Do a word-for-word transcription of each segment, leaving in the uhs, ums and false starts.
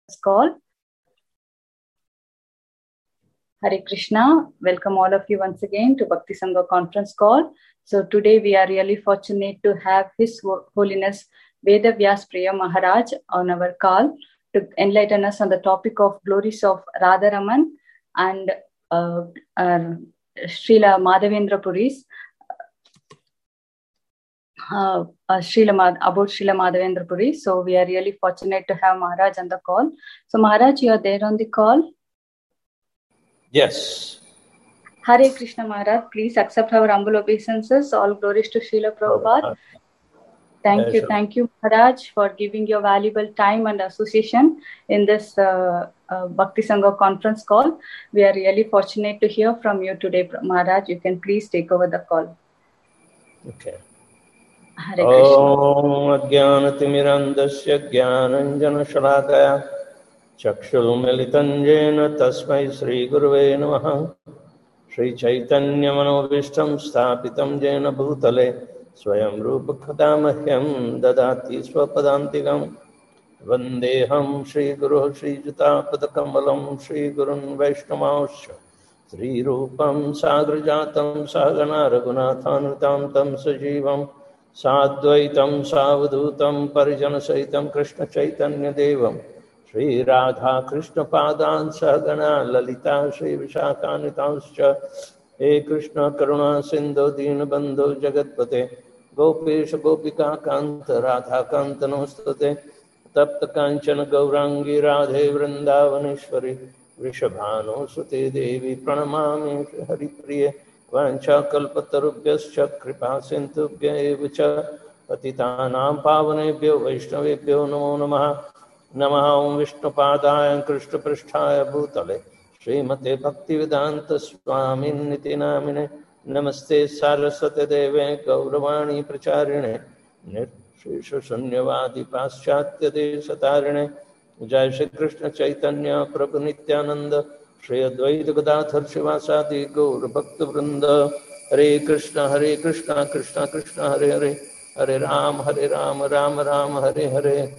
call. Hare Krishna. Welcome all of you once again to Bhakti Sangha conference call. So today we are really fortunate to have His Holiness Veda Vyas Priya Maharaj on our call to enlighten us on the topic of glories of Radharaman and uh, uh, Srila Madhavendra Puris. Uh, uh, Srila Mad- about Srila Madhavendra Puri. So we are really fortunate to have Maharaj on the call. So Maharaj, you are there on the call? Yes. Hare Krishna Maharaj, please accept our humble obeisances. All glories to Srila Prabhupada. Thank Yes, you, sir. thank you Maharaj for giving your valuable time and association in this uh, uh, Bhakti Sangha conference call. We are really fortunate to hear from you today, Maharaj. You can please take over the call. Okay. Hare Krishna. Om Ajnanatimirandasya Jnananjana-shalakaya Chakshurumilitanjena Tasmai Sri Guruve Namaha Sri Chaitanya Manovistam Sthapitam Jena Bhutale Swayam Rupa Khatamahyam Dadati Swapadantikam Vandeham Sri Guru Sri Jitapatakampalam Sri Gurun Vaishnavanscha Sri Rupam Sagrajatam Sagana Raghunathanutam Tam Sajivam Sadvaitam Savadutam Parijana Saitam Krishna Chaitanya Devam Sri Radha Krishna Padan Sagana Lalita Sri Vishakhanitanscha He Krishna Karuna Sindhu Dinabandhu Jagatpate Gopesh Gopika Kanta Radha Kanta Namostate Tapta Kanchana Gaurangi Radhe Vrindavaneshwari Vrishabhano Sute Devi Pranamami Hari Priye Vancha Kalpatarubhyascha Kripa Sindhubhya Evacha Patitanam Pavanebhyo Vaishnavebhyo Namo Namaha Namaha Om Vishnupadaya Krishna Pristhaya Bhutale Srimate Bhaktivedanta Swami Niti Namine Namaste Saraswate Deve Gauravani Pracharine Shri Shunyavadi Paschatya Deshatarine Jai Shri Krishna Chaitanya Prabhu Nityananda Shri Advaita Gadadhar Shivasadi Gaur Bhakta Vrinda Hare Krishna Hare Krishna Krishna Krishna Hare Hare Hare Ram Hare Ram Ram Ram Hare Hare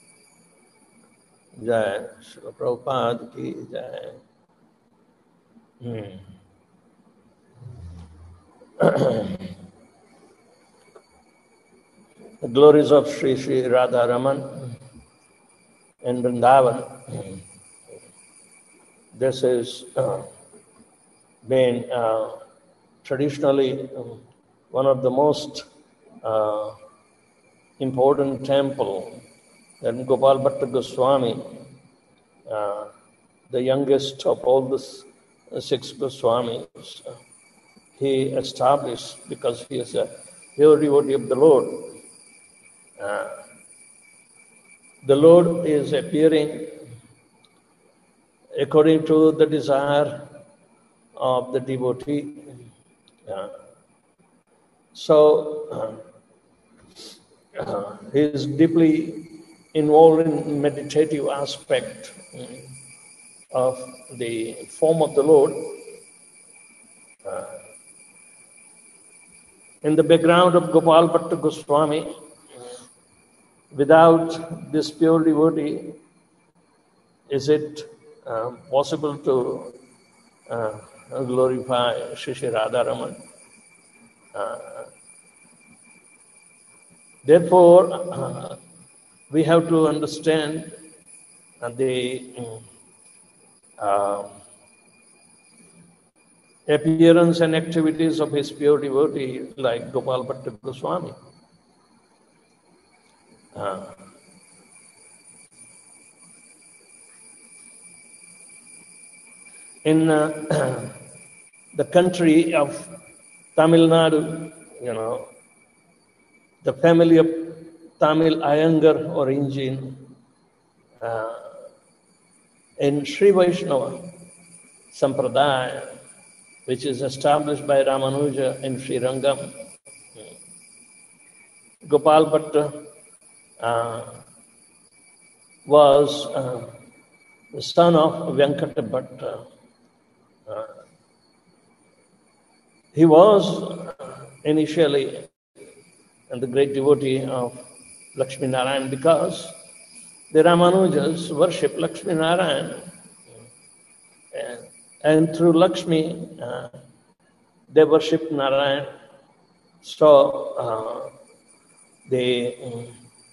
Jai Shri Prabhupada Ki Jai. Hmm. The glories of Sri Sri Radharaman in Vrindavan. This has uh, been uh, traditionally um, one of the most uh, important temple that Gopal Bhatta Goswami, uh, the youngest of all the six Goswamis, uh, he established because he is a pure devotee of the Lord. Uh, the Lord is appearing according to the desire of the devotee. Uh, so uh, uh, he is deeply involved in meditative aspect of the form of the Lord. Uh, in the background of Gopal Bhatta Goswami, without this pure devotee, is it uh, possible to uh, glorify Shri Shri Radharaman? Uh, therefore, uh, we have to understand uh, the uh, appearance and activities of his pure devotee like Gopal Bhatta Goswami. Uh, in uh, the country of Tamil Nadu, you know, the family of Tamil Iyengar origin, uh, in Sri Vaishnava Sampradaya, which is established by Ramanuja in Sri Rangam, Gopal Bhatta uh, was uh, the son of Venkata Bhatta. Uh, he was initially the great devotee of Lakshmi Narayan because the Ramanujas worship Lakshmi Narayan. And, and through Lakshmi, uh, they worship Narayan. So, uh, the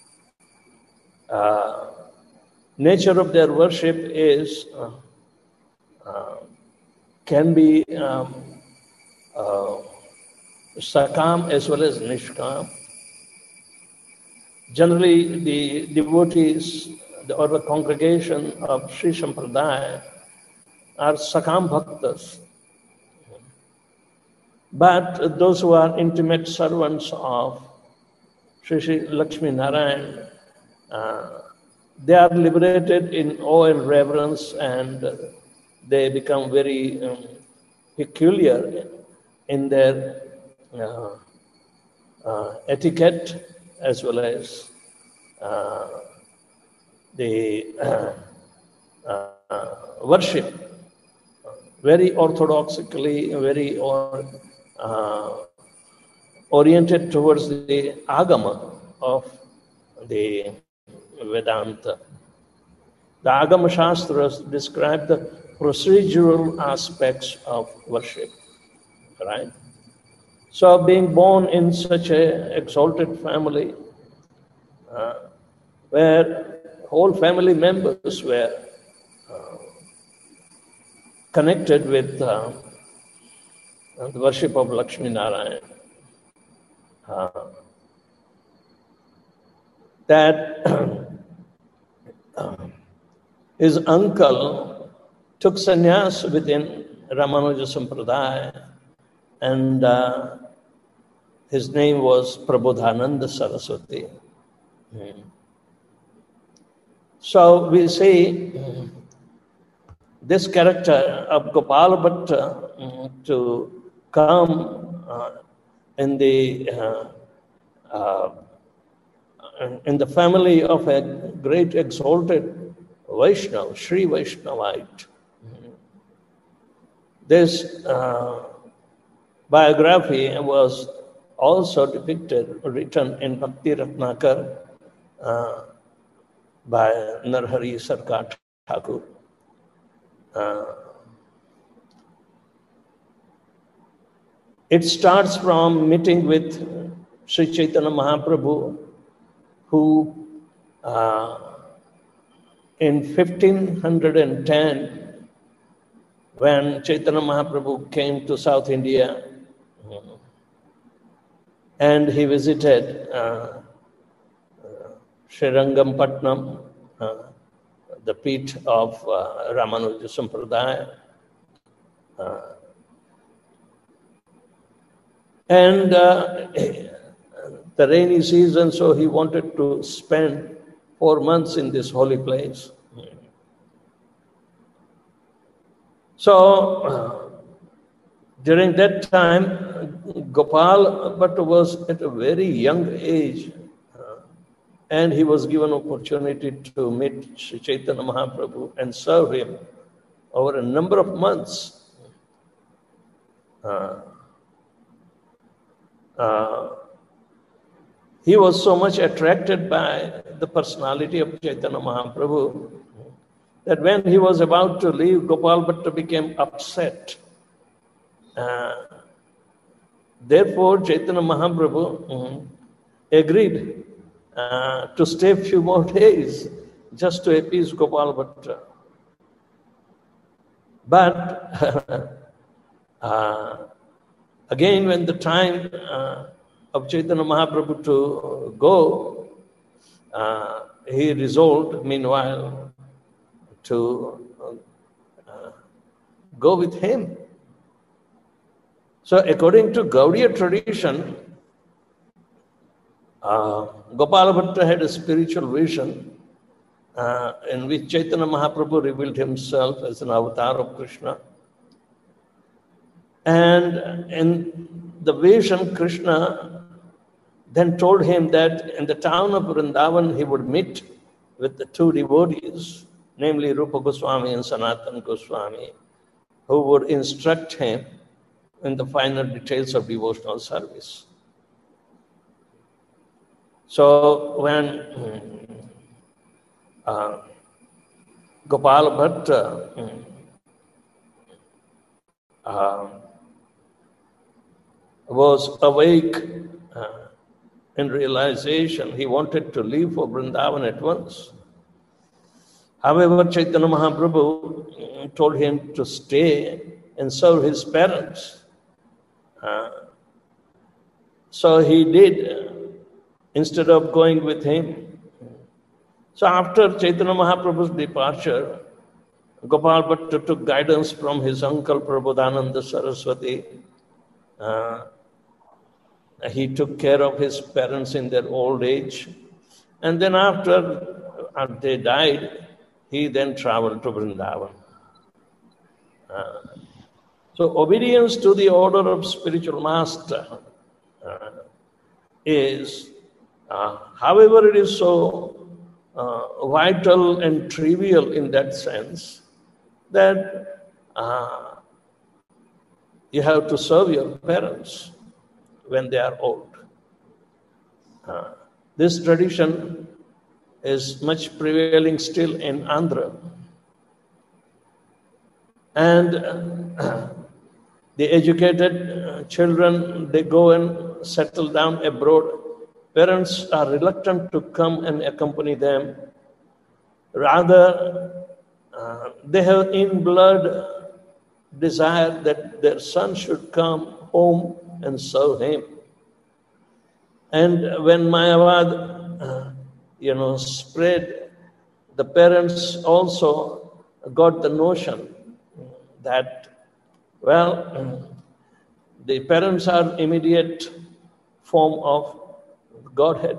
uh, nature of their worship is uh, uh, can be um, uh, sakam as well as nishkam. Generally, the devotees or the congregation of Sri Sampradaya are sakam bhaktas. But those who are intimate servants of Sri Sri Lakshmi Narayan, uh, they are liberated in awe and reverence, and uh, they become very um, peculiar in their uh, uh, etiquette as well as uh, the uh, uh, worship. Very orthodoxically, very or, uh, oriented towards the agama of the Vedanta. The Agama Shastras describe the procedural aspects of worship, right? So being born in such an exalted family, uh, where whole family members were uh, connected with uh, the worship of Lakshmi Narayan, uh, that his uncle took sannyas within Ramanuja Sampradaya, and uh, his name was Prabodhananda Saraswati. Hmm. So we see this character of Gopal Bhatta uh, to come uh, in the uh, uh, in the family of a great exalted Vaishnava, Sri Vaishnavite. This uh, biography was also depicted, written in Bhakti Ratnakar uh, by Narhari Sarkar Thakur. Uh, it starts from meeting with Sri Chaitanya Mahaprabhu, who uh, in fifteen ten, when Chaitanya Mahaprabhu came to South India, and he visited uh, uh, Srirangampatnam, uh, the peak of uh, Ramanuja Sampradaya. Uh, and uh, the rainy season, so he wanted to spend four months in this holy place. So, uh, during that time, Gopal Bhatta was at a very young age, uh, and he was given opportunity to meet Sri Chaitanya Mahaprabhu and serve him over a number of months. Uh, uh, he was so much attracted by the personality of Chaitanya Mahaprabhu that when he was about to leave, Gopal Bhatta became upset. Uh, therefore, Chaitanya Mahaprabhu um, agreed uh, to stay a few more days just to appease Gopal Bhatta. But uh, again, when the time uh, of Chaitanya Mahaprabhu to go, uh, he resolved, meanwhile, to uh, go with him. So, according to Gaudiya tradition, uh, Gopala Bhatta had a spiritual vision uh, in which Chaitanya Mahaprabhu revealed himself as an avatar of Krishna. And in the vision, Krishna then told him that in the town of Vrindavan he would meet with the two devotees, namely Rupa Goswami and Sanatana Goswami, who would instruct him in the final details of devotional service. So when uh, Gopal Bhatta uh, was awake uh, in realization. He wanted to leave for Vrindavan at once. However, Chaitanya Mahaprabhu told him to stay and serve his parents. Uh, so he did, uh, instead of going with him. So after Chaitanya Mahaprabhu's departure, Gopal Bhatta took guidance from his uncle Prabodhananda Saraswati. Uh, he took care of his parents in their old age. And then after uh, they died, he then traveled to Vrindavan. Uh, so obedience to the order of spiritual master uh, is, uh, however it is so uh, vital and trivial in that sense, that uh, you have to serve your parents when they are old. Uh, this tradition is much prevailing still in Andhra. And uh, the educated uh, children, they go and settle down abroad. Parents are reluctant to come and accompany them. Rather, uh, they have in blood desire that their son should come home and serve him. And when Mayavad, uh, you know, spread, the parents also got the notion that, well, the parents are immediate form of Godhead.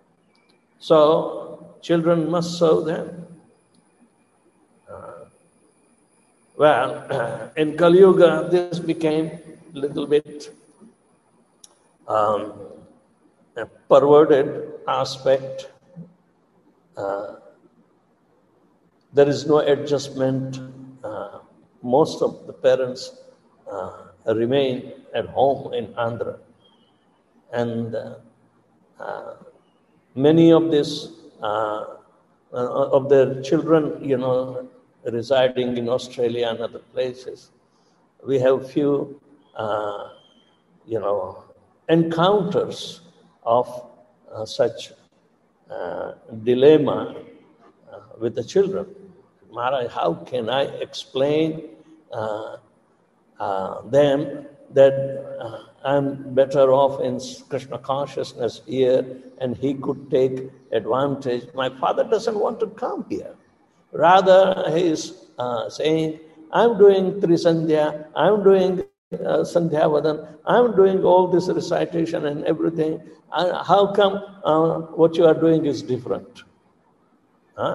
So children must serve them. Uh, well, uh, in Kali Yuga, this became a little bit um, a perverted aspect. Uh, there is no adjustment. Uh, most of the parents uh, remain at home in Andhra. And uh, uh, many of these, uh, uh, of their children, you know, residing in Australia and other places. We have few, uh, you know, encounters of uh, such uh, dilemma uh, with the children. Maharaj, how can I explain uh, uh, them that uh, I'm better off in Krishna consciousness here and he could take advantage? My father doesn't want to come here. Rather, he is uh, saying, I'm doing Trisandhya, I'm doing uh, Sandhya Vadan, I'm doing all this recitation and everything. Uh, how come uh, what you are doing is different? Huh?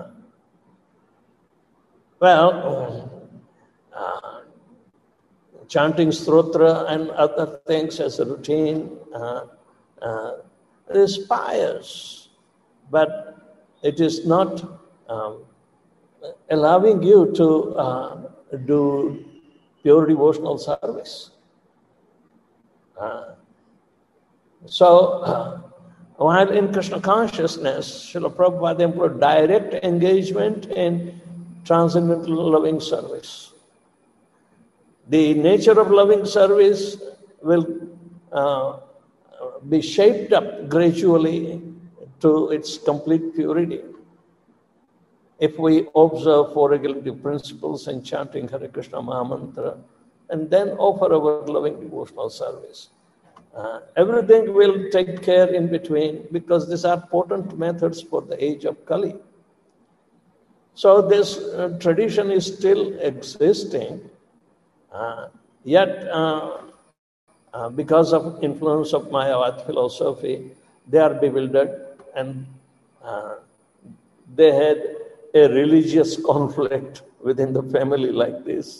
Well, uh, chanting Stotra and other things as a routine uh, uh, is pious, but it is not um, allowing you to uh, do pure devotional service. Uh, so, uh, while in Krishna consciousness, Srila Prabhupada employed direct engagement in transcendental loving service. The nature of loving service will uh, be shaped up gradually to its complete purity if we observe four regulative principles in chanting Hare Krishna Mahamantra and then offer our loving devotional service. Uh, everything will take care in between because these are potent methods for the age of Kali. So this uh, tradition is still existing, uh, yet uh, uh, because of influence of Mayavad philosophy, they are bewildered and uh, they had a religious conflict within the family like this.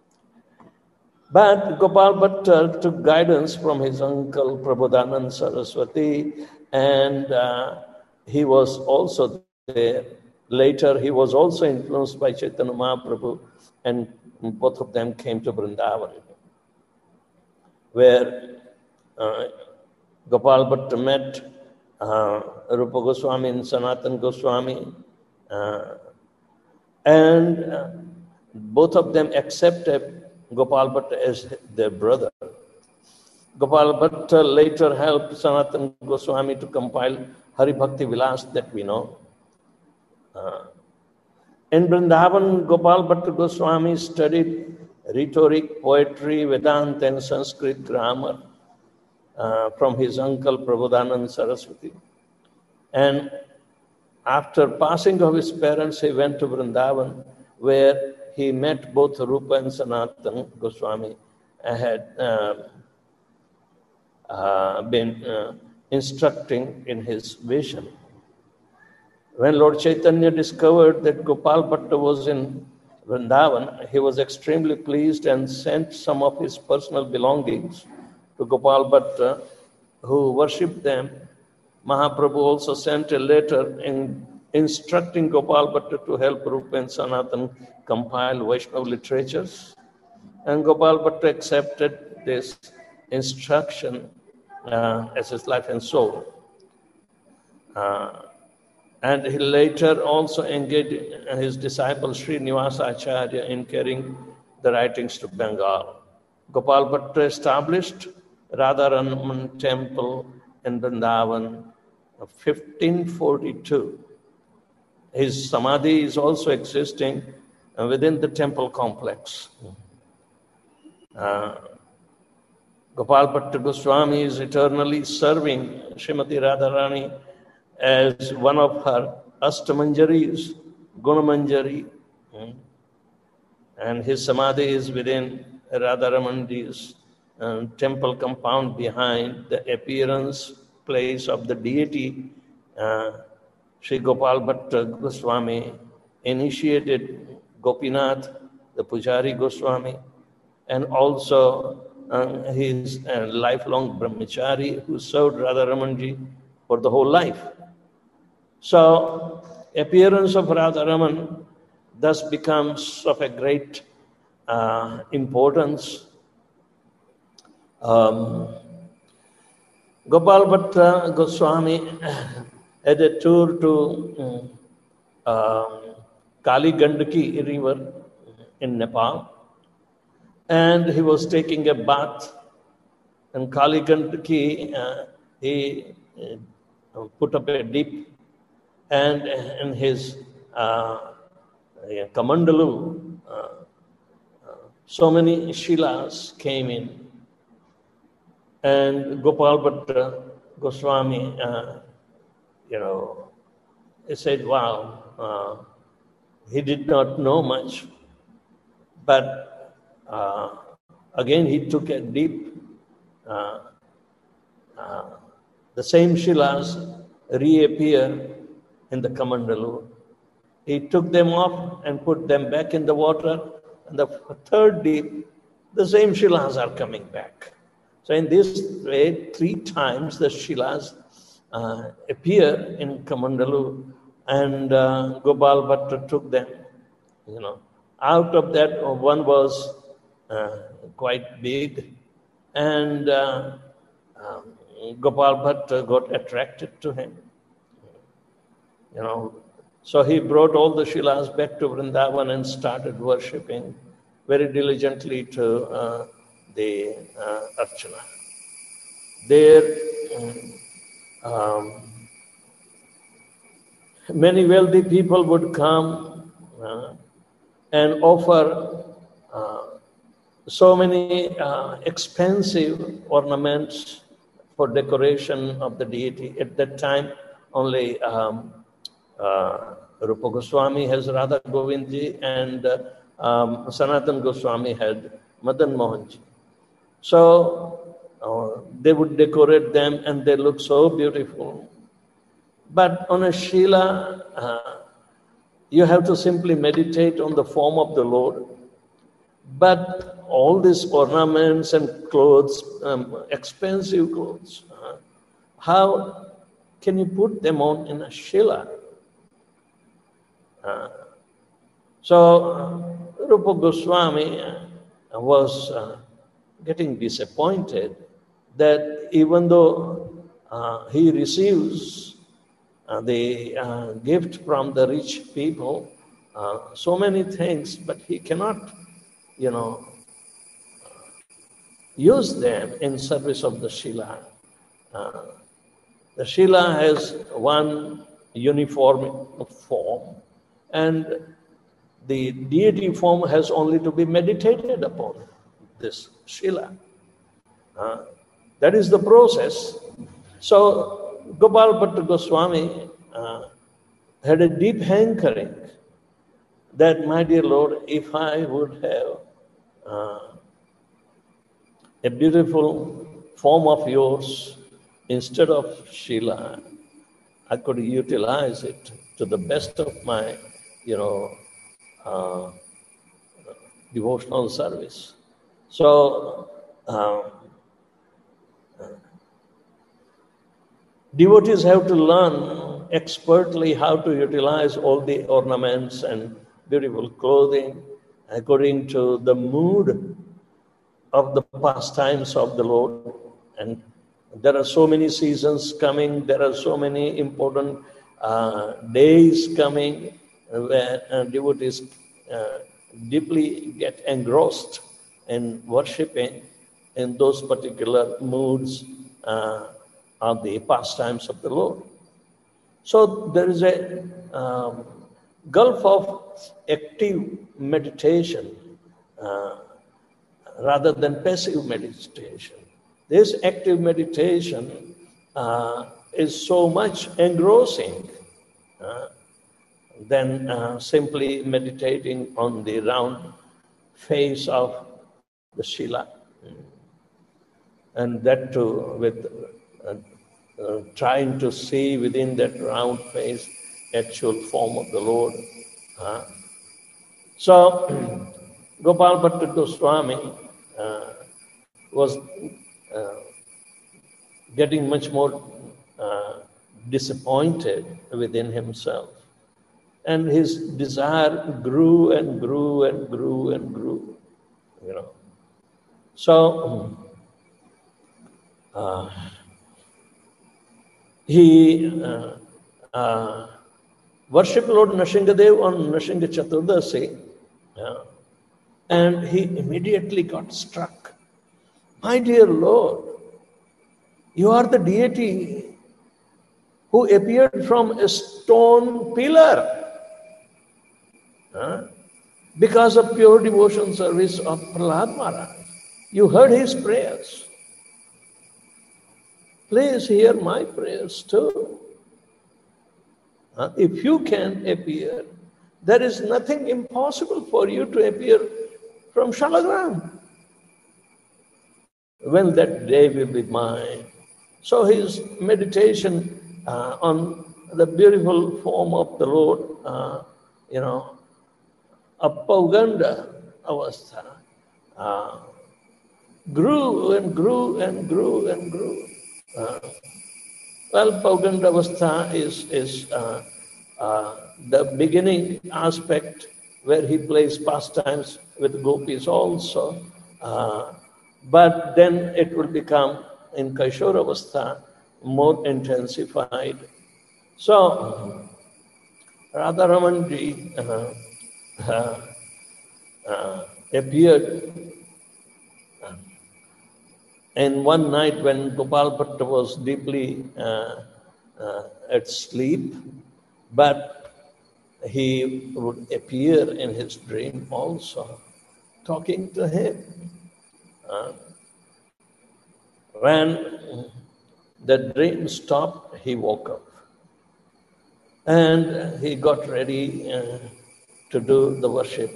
But Gopal Bhatta took guidance from his uncle Prabodhananda Saraswati, and uh, he was also there. Later, he was also influenced by Chaitanya Mahaprabhu, and both of them came to Vrindavan, where uh, Gopal Bhatta met uh, Rupa Goswami and Sanatana Goswami, Uh, and uh, both of them accepted Gopal Bhatta as their brother. Gopal Bhatta later helped Sanatana Goswami to compile Hari Bhakti Vilas that we know. Uh, in Vrindavan, Gopal Bhatta Goswami studied rhetoric, poetry, Vedanta, and Sanskrit grammar uh, from his uncle Prabodhanand Saraswati. And after passing of his parents, he went to Vrindavan, where he met both Rupa and Sanatana Goswami and had uh, uh, been uh, instructing in his vision. When Lord Chaitanya discovered that Gopal Bhatta was in Vrindavan, he was extremely pleased and sent some of his personal belongings to Gopal Bhatta, who worshipped them. Mahaprabhu also sent a letter in instructing Gopal Bhatta to help Rupa and Sanatana compile Vaishnava literatures. And Gopal Bhatta accepted this instruction uh, as his life and soul. Uh, and he later also engaged his disciple Sri Nivasa Acharya in carrying the writings to Bengal. Gopal Bhatta established Radharaman temple in Vrindavan of fifteen forty-two. His samadhi is also existing within the temple complex. Uh, Gopal Bhatta Goswami is eternally serving Srimati Radharani as one of her Ashtamanjaris, Gunamanjari. And his samadhi is within Radharamanji's uh, temple compound behind the appearance place of the deity. uh, Sri Gopal Bhatta Goswami initiated Gopinath, the Pujari Goswami, and also uh, his uh, lifelong brahmachari who served Radharamanji for the whole life. So, appearance of Radharaman thus becomes of a great uh, importance. Um, Gopal Bhatta Goswami had a tour to um, uh, Kali Gandaki river in Nepal, and he was taking a bath. And Kali Gandaki, uh, he uh, put up a dip, and in his uh, Kamandalu, uh, uh, so many shilas came in. And Gopal Bhatta Goswami, uh, you know, he said, wow, uh, he did not know much. But uh, again, he took a deep, uh, uh, the same shilas reappear in the Kamandalu. He took them off and put them back in the water. And the third deep, the same shilas are coming back. So in this way, three times the shilas uh, appear in Kamandalu, and uh, Gopal Bhatta took them. You know, out of that, one was uh, quite big, and uh, um, Gopal Bhatta got attracted to him. You know, so he brought all the shilas back to Vrindavan and started worshipping very diligently to uh, the uh, Archana. There, um, many wealthy people would come uh, and offer uh, so many uh, expensive ornaments for decoration of the deity. At that time, only um, uh, Rupa Goswami has Radha Govindji, and uh, um, Sanatana Goswami had Madan Mohanji. So uh, they would decorate them, and they look so beautiful. But on a Shila, uh, you have to simply meditate on the form of the Lord. But all these ornaments and clothes, um, expensive clothes, uh, how can you put them on in a Shila? Uh, so uh, Rupa Goswami uh, was uh, getting disappointed that even though uh, he receives uh, the uh, gift from the rich people, uh, so many things, but he cannot, you know, use them in service of the Srila. Uh, the Srila has one uniform form, and the deity form has only to be meditated upon, this Srila. Uh, that is the process. So Gopal Bhatta Goswami uh, had a deep hankering that, my dear Lord, if I would have uh, a beautiful form of yours instead of Srila, I could utilize it to the best of my, you know, uh, devotional service. So, um, devotees have to learn expertly how to utilize all the ornaments and beautiful clothing according to the mood of the pastimes of the Lord. And there are so many seasons coming, there are so many important uh, days coming where uh, devotees uh, deeply get engrossed in worshipping in those particular moods uh, of the pastimes of the Lord. So there is a um, gulf of active meditation uh, rather than passive meditation. This active meditation uh, is so much engrossing uh, than uh, simply meditating on the round face of the Srila. And that too with uh, uh, trying to see within that round face actual form of the Lord. Uh, so Gopal Bhatta Goswami uh, was uh, getting much more uh, disappointed within himself. And his desire grew and grew and grew and grew, you know. So uh, he uh, uh, worshipped Lord Nrsingadev on Nrsinga Chaturdasi, yeah, and he immediately got struck. My dear Lord, you are the deity who appeared from a stone pillar huh? because of pure devotion service of Prahlad Maharaj. You heard his prayers. Please hear my prayers too. Uh, if you can appear, there is nothing impossible for you to appear from Shalagram. When that day will be mine. So his meditation uh, on the beautiful form of the Lord, uh, you know, Apauganda Avastha, uh, grew and grew and grew and grew. Uh, well, Pauganda Avastha is, is uh, uh, the beginning aspect where he plays pastimes with gopis also. Uh, but then it will become in Kaishora Avastha more intensified. So, Radharamanji uh, uh, uh, appeared and one night when Gopal Bhatta was deeply uh, uh, at sleep, but he would appear in his dream also, talking to him. Uh, when the dream stopped, he woke up. And he got ready uh, to do the worship.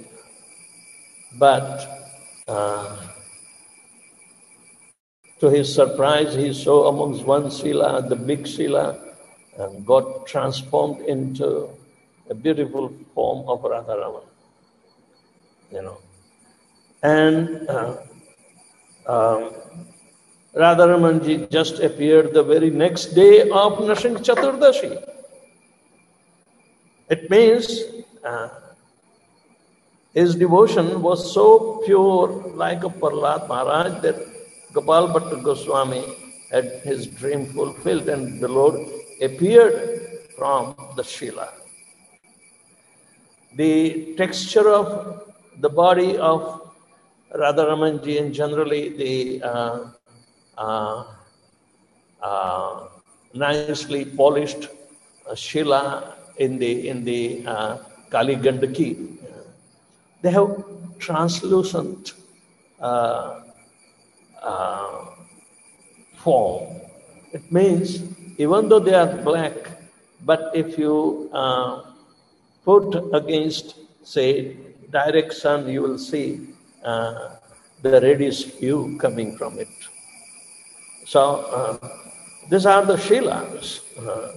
But uh, to his surprise, he saw amongst one Srila, the big Srila, and got transformed into a beautiful form of Radharaman. You know. And uh, um, Radharamanji just appeared the very next day of Nrsinga Chaturdashi. It means uh, his devotion was so pure, like a Prahlad Maharaj, that Gopal Bhatta Goswami had his dream fulfilled, and the Lord appeared from the Shila. The texture of the body of Radharamanji and generally the uh, uh, uh, nicely polished uh, Shila in the in the uh, Kali Gandaki, they have translucent uh, uh, form. It means even though they are black, but if you uh, put against, say, direct sun, you will see uh, the reddish hue coming from it. So uh, these are the Shilas. Uh,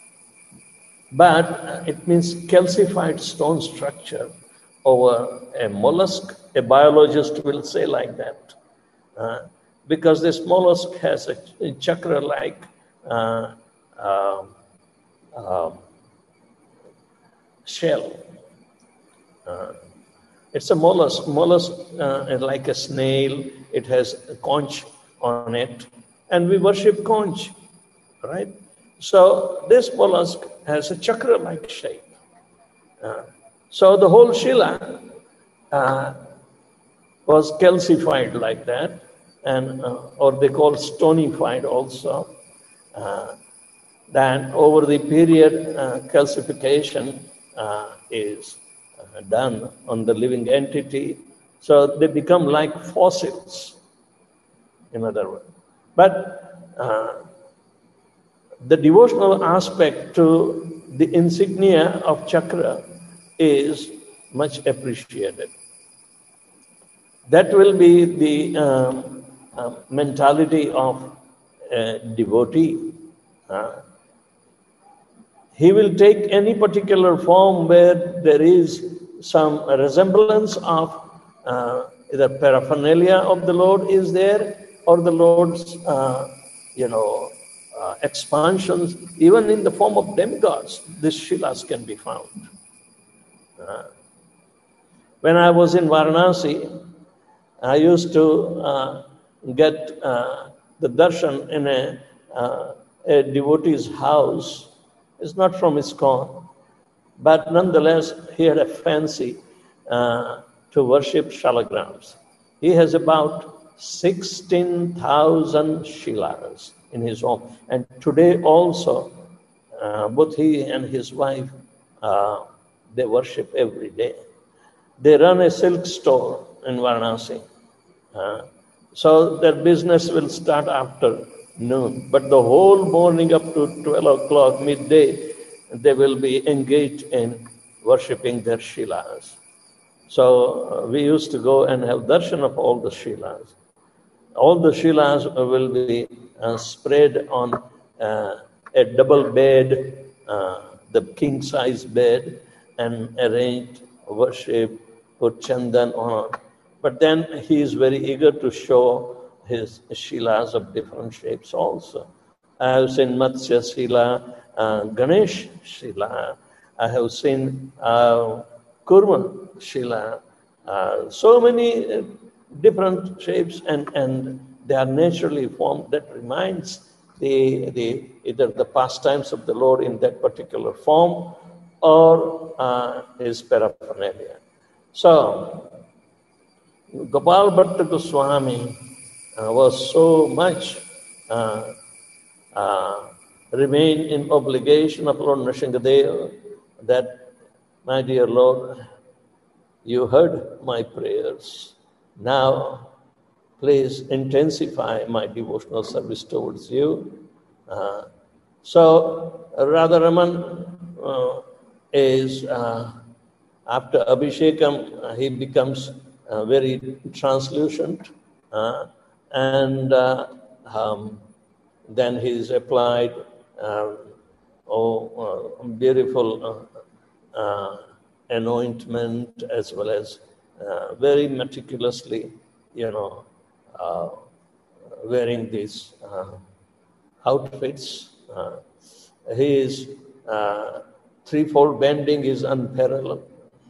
but it means calcified stone structure over a mollusk. A biologist will say like that. Uh, because this mollusk has a, a chakra-like uh, uh, uh, shell. Uh, it's a mollusk. Mollusk uh, is like a snail. It has a conch on it. And we worship conch, right? So this mollusk has a chakra-like shape. Uh, so the whole Shila uh, was calcified like that, and uh, or they call stonified also. Uh, then over the period, uh, calcification uh, is uh, done on the living entity. So they become like fossils, in other words. But uh, the devotional aspect to the insignia of chakra is much appreciated. That will be the um, uh, mentality of a devotee. Uh, he will take any particular form where there is some resemblance of uh, either paraphernalia of the Lord is there, or the Lord's, uh, you know, uh, expansions, even in the form of demigods. These Shilas can be found. Uh, when I was in Varanasi, I used to uh, get uh, the darshan in a, uh, a devotee's house. It's not from ISKCON, but nonetheless, he had a fancy uh, to worship shalagrams. He has about sixteen thousand Shilas in his home. And today also, uh, both he and his wife, uh, they worship every day. They run a silk store in Varanasi. Uh, so their business will start after noon. But the whole morning up to twelve o'clock, midday, they will be engaged in worshipping their Shilas. So uh, we used to go and have darshan of all the Shilas. All the Shilas will be uh, spread on uh, a double bed, uh, the king-size bed, and arranged, worship, put chandan on. But then he is very eager to show his Shilas of different shapes also. I have seen Matsya Shila, uh, Ganesh Shila. I have seen uh, Kurma Shila. Uh, so many uh, different shapes, and, and they are naturally formed. That reminds the, the either the pastimes of the Lord in that particular form or uh, his paraphernalia. So, Gopal Bhatta Goswami uh, was so much uh, uh, remained in obligation of Lord Nrsingadeva that, my dear Lord, you heard my prayers. Now, please intensify my devotional service towards you. Uh, so, Radharaman uh, is, uh, after Abhishekam, uh, he becomes uh, very translucent, uh, and uh, um, then he is applied uh, oh, uh, beautiful uh, uh, anointment, as well as uh, very meticulously, you know, uh, wearing these uh, outfits. Uh, his uh, threefold bending is unparalleled.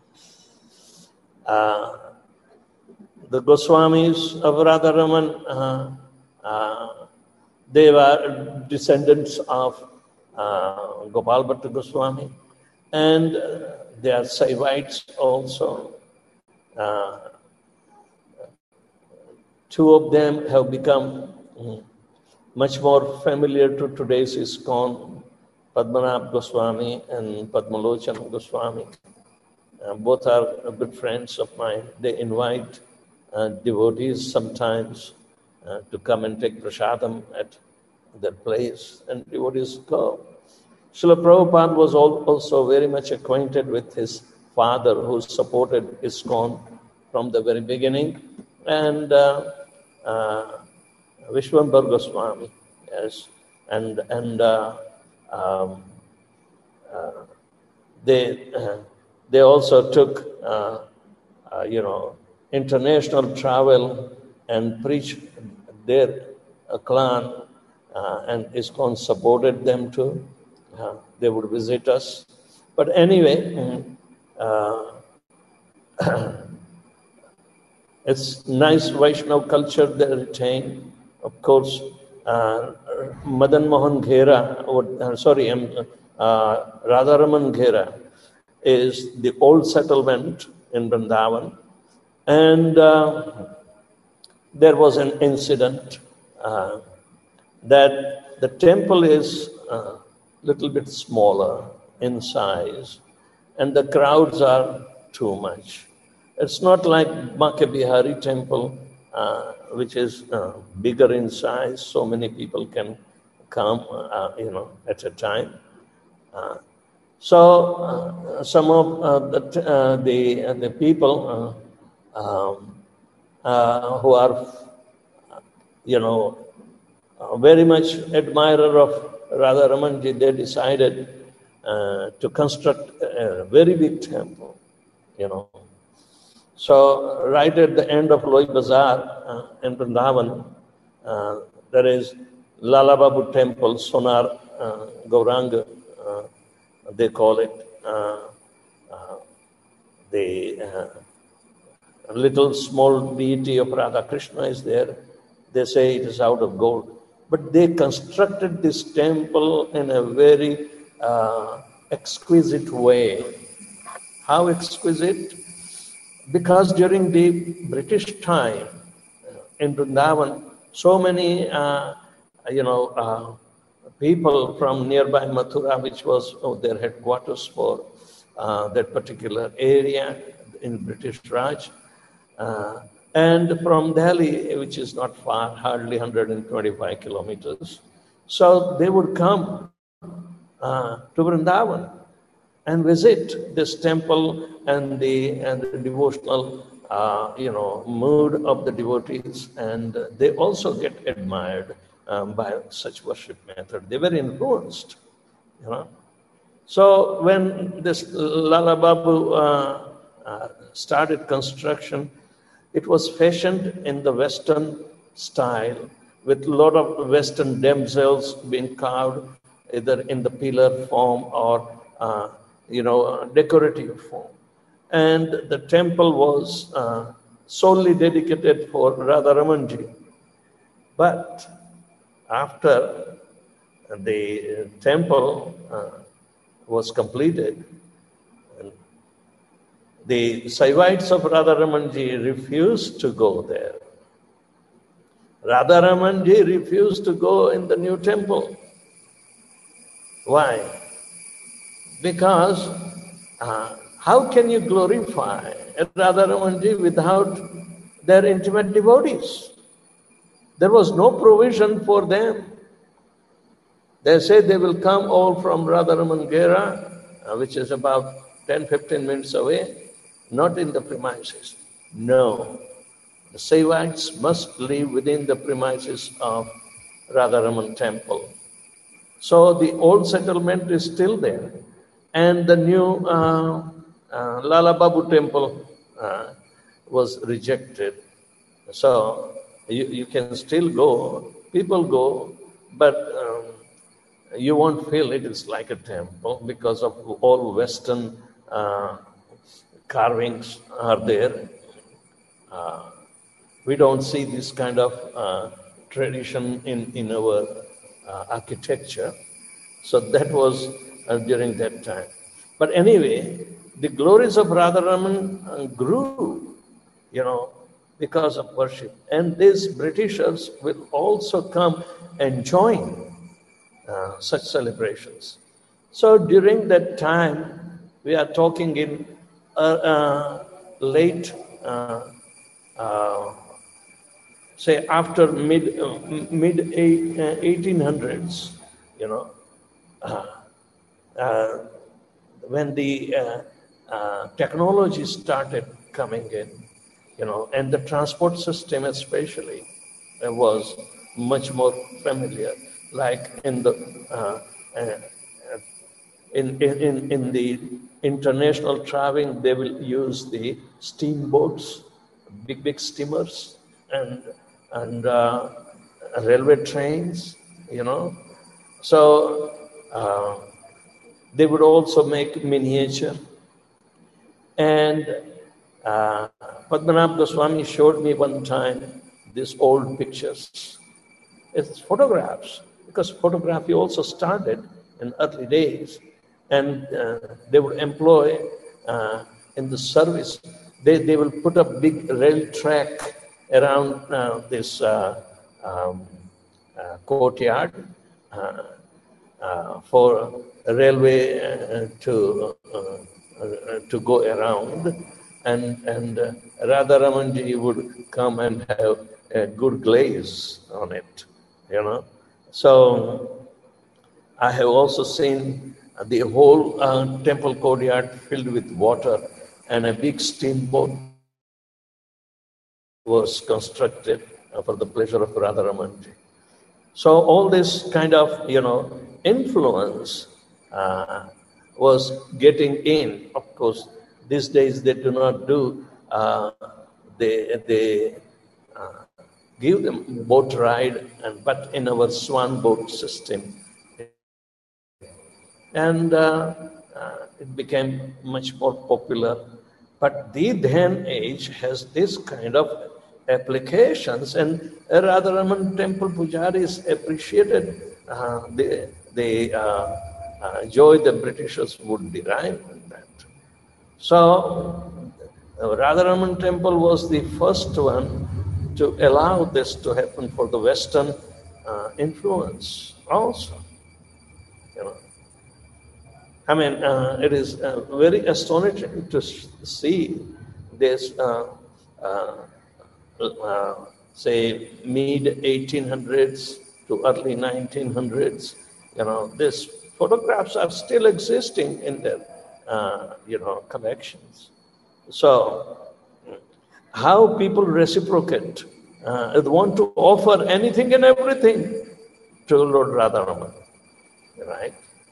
Uh, the Goswamis of Radharaman, uh, uh, they were descendants of uh, Gopal Bhatta Goswami, and uh, they are Saivites also. Uh, two of them have become mm, much more familiar to today's ISKCON, Padmanabh Goswami and Padmalochan Goswami. Uh, both are good friends of mine. They invite uh, devotees sometimes uh, to come and take prasadam at their place, and devotees go. Srila Prabhupada was also very much acquainted with his father, who supported ISKCON from the very beginning, and uh, uh, Vishwambar Goswami, yes, and and uh, um, uh, they uh, they also took uh, uh, you know international travel and preached their uh, clan, uh, and ISKCON supported them too. Uh, they would visit us, but anyway, uh, it's nice Vaishnava culture they retain. Of course, uh, Madan Mohan Ghera, or, uh, sorry, um, uh, Radharaman Ghera is the old settlement in Vrindavan, and uh, there was an incident uh, that the temple is a little bit smaller in size, and the crowds are too much. It's not like Banke Bihari temple, uh, which is uh, bigger in size, so many people can come, uh, you know, at a time. Uh, so uh, some of uh, the uh, the, uh, the people uh, um, uh, who are, you know, uh, very much admirer of Radha Ramanji, they decided uh, to construct a very big temple, you know. So right at the end of Loi Bazaar uh, in Vrindavan, uh, there is Lala Babu Temple, Sonar uh, Gauranga, uh, they call it. Uh, uh, the uh, little small deity of Radha Krishna is there. They say it is out of gold. But they constructed this temple in a very uh, exquisite way. How exquisite? Because during the British time in Vrindavan, so many, uh, you know, uh, people from nearby Mathura, which was oh, their headquarters for uh, that particular area in British Raj, uh, and from Delhi, which is not far, hardly one hundred twenty-five kilometers. So they would come uh, to Vrindavan and visit this temple and the, and the devotional, uh, you know, mood of the devotees, and they also get admired um, by such worship method. They were influenced, you know. So when this Lala Babu uh, uh, started construction, it was fashioned in the Western style with a lot of Western damsels being carved either in the pillar form or uh, you know, decorative form. And the temple was uh, solely dedicated for Radha Ramanji. But after the temple uh, was completed, the Saivites of Radha Ramanji refused to go there. Radha Ramanji refused to go in the new temple. Why? Because uh, how can you glorify Radha Ramanji without their intimate devotees? There was no provision for them. They say they will come all from Radharaman Ghera, uh, which is about ten to fifteen minutes away, not in the premises. No. The Saivites must live within the premises of Radharaman temple. So the old settlement is still there. And the new uh, uh, Lala Babu temple uh, was rejected. So you, you can still go, people go, but um, you won't feel it is like a temple because of all Western uh, carvings are there. Uh, we don't see this kind of uh, tradition in, in our uh, architecture. So that was uh, during that time. But anyway, the glories of Radharaman uh, grew, you know, because of worship. And these Britishers will also come and join uh, such celebrations. So during that time, we are talking in uh, uh, late, uh, uh, say after mid uh, mid eight, uh, eighteen hundreds, you know, uh, uh, when the uh, uh, technology started coming in, you know, and the transport system especially uh, was much more familiar. Like in the uh, uh, in, in in the international traveling, they will use the steamboats, big big steamers, and and uh, railway trains, you know. So uh, they would also make miniature. And uh, Padmanabh Goswami showed me one time these old pictures. It's photographs, because photography also started in early days. And uh, they would employ uh, in the service, they, they will put a big rail track around uh, this uh, um, uh, courtyard uh, uh, for a railway uh, to uh, uh, to go around, and and uh, Radharamanji would come and have a good glaze on it, you know. So I have also seen the whole uh, temple courtyard filled with water, and a big steamboat was constructed uh, for the pleasure of Radharamanji. So all this kind of, you know, influence uh, was getting in. Of course, these days they do not do, uh, they, they uh, give them boat ride, and but in our swan boat system. And uh, uh, it became much more popular. But the then age has this kind of applications, and Radharaman temple pujaris appreciated uh, the, the uh, uh, joy the Britishers would derive from that. So uh, Radharaman temple was the first one to allow this to happen for the Western uh, influence also, you know. I mean, uh, it is uh, very astonishing to see this, uh, uh, uh, say, mid eighteen hundreds to early nineteen hundreds. You know, these photographs are still existing in their, uh, you know, collections. So, how people reciprocate, uh, they want to offer anything and everything to Lord Radharaman, right?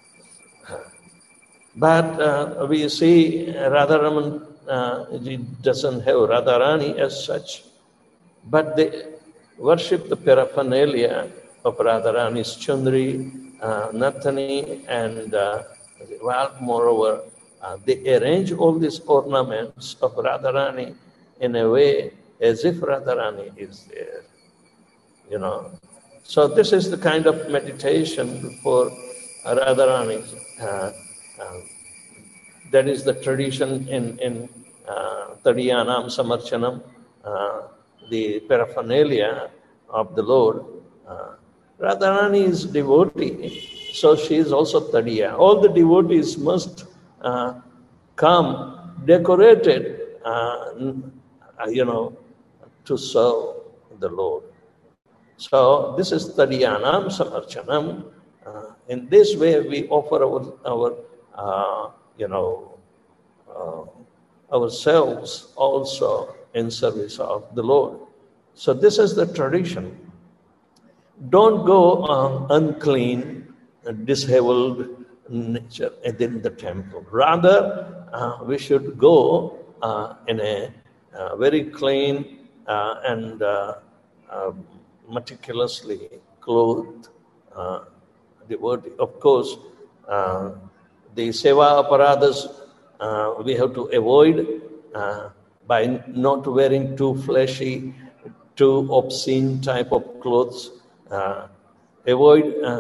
But uh, we see Radharaman uh, doesn't have Radharani as such, but they worship the paraphernalia of Radharani's chundri, uh, nathani, and uh, well, moreover, uh, they arrange all these ornaments of Radharani in a way as if Radharani is there, you know. So this is the kind of meditation for Radharani. Uh, Uh, that is the tradition in, in uh, Tadiyanam Samarchanam, uh, the paraphernalia of the Lord. Uh, Radharani is devotee, so she is also Tadiya. All the devotees must uh, come decorated, uh, you know, to serve the Lord. So this is Tadiyanam Samarchanam. Uh, in this way, we offer our, our Uh, you know, uh, ourselves also in service of the Lord. So this is the tradition. Don't go uh, unclean, disheveled nature within the temple. Rather, uh, we should go uh, in a uh, very clean uh, and uh, uh, meticulously clothed uh, devotee. Of course, uh, the seva aparadas uh, we have to avoid uh, by not wearing too fleshy, too obscene type of clothes. Uh, avoid uh,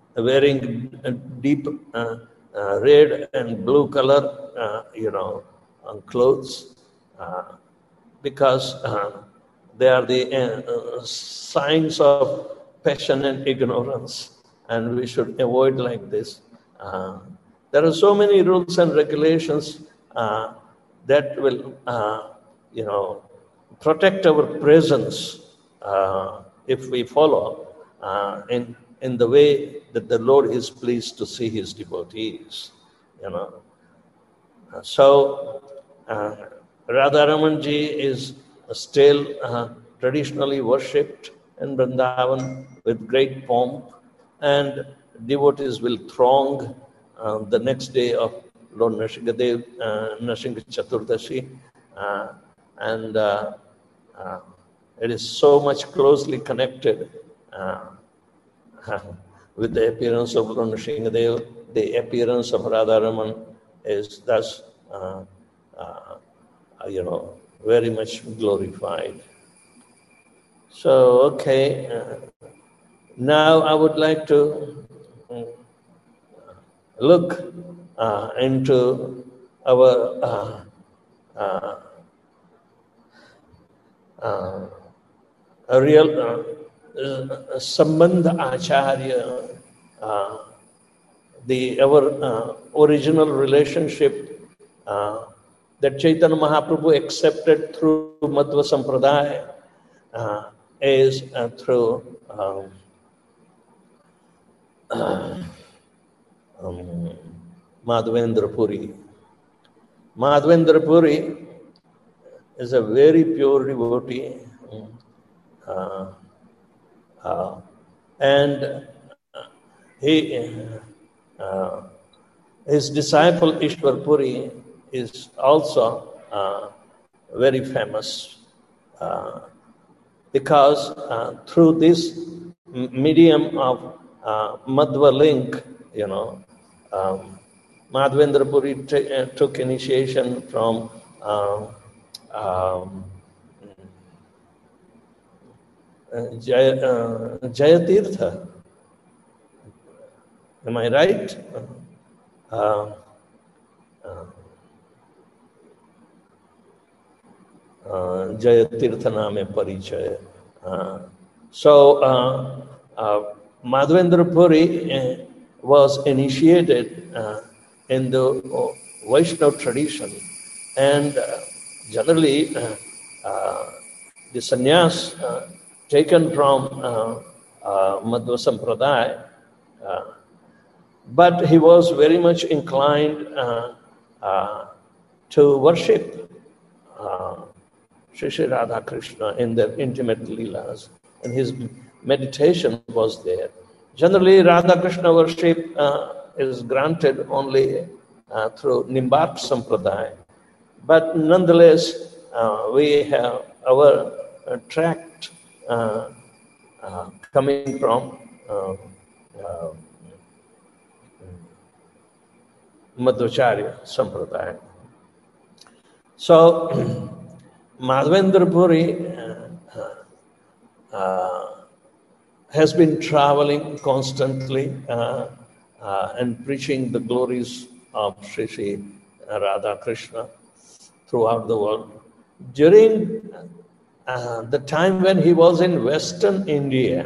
wearing a deep uh, uh, red and blue color, uh, you know, uh, clothes, uh, because uh, they are the uh, signs of passion and ignorance, and we should avoid like this. Uh, there are so many rules and regulations uh, that will, uh, you know, protect our presence uh, if we follow uh, in in the way that the Lord is pleased to see His devotees. You know, so uh, Radharamanji is still uh, traditionally worshipped in Vrindavan with great pomp, and devotees will throng uh, the next day of Lord Nrsingadev, uh, Nrsinga Chaturdashi, uh, and uh, uh, it is so much closely connected uh, with the appearance of Lord Nrsingadev. The appearance of Radharaman is thus, uh, uh, you know, very much glorified. So, okay, uh, now I would like to uh, look uh, into our uh, uh, uh, a real uh, uh, Sambandha Acharya, uh, the our uh, original relationship uh, that Chaitanya Mahaprabhu accepted through Madhva Sampradaya uh, is uh, through um, uh, um, Madhavendra Puri. Madhavendra Puri is a very pure devotee, uh, uh, and he, uh, his disciple Ishwar Puri is also uh, very famous uh, because uh, through this medium of uh, Madhva link, you know, um, Madhavendra Puri t- uh, took initiation from uh, um, uh, Jaya, uh, Jayatirtha. Am I right? Uh, uh, Uh, Jayatirtha Name Parichaya. Uh, so, uh, uh, Madhavendra Puri uh, was initiated uh, in the uh, Vaishnava tradition, and uh, generally uh, uh, the sannyas uh, taken from uh, uh, Madhva Sampradaya, uh, but he was very much inclined uh, uh, to worship uh, Sri Sri Radha Krishna in their intimate leelas, and his meditation was there. Generally, Radha Krishna worship uh, is granted only uh, through Nimbark Sampradaya, but nonetheless, uh, we have our uh, tract uh, uh, coming from uh, uh, Madhvacharya Sampradaya. So, Madhavendra Puri uh, uh, has been traveling constantly uh, uh, and preaching the glories of Sri Sri Radha Krishna throughout the world. During uh, the time when he was in Western India,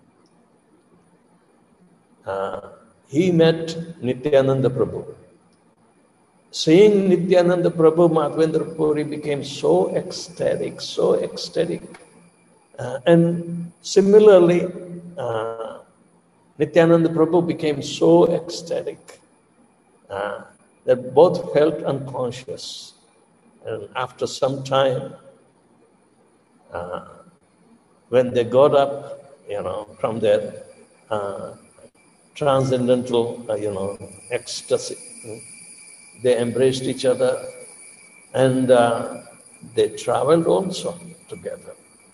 uh, he met Nityananda Prabhu. Seeing Nityananda Prabhu, Madhavendra Puri became so ecstatic, so ecstatic. Uh, and similarly, uh, Nityananda Prabhu became so ecstatic uh, that both felt unconscious. And after some time, uh, when they got up, you know, from their uh, transcendental, uh, you know, ecstasy, they embraced each other, and uh, they traveled also together.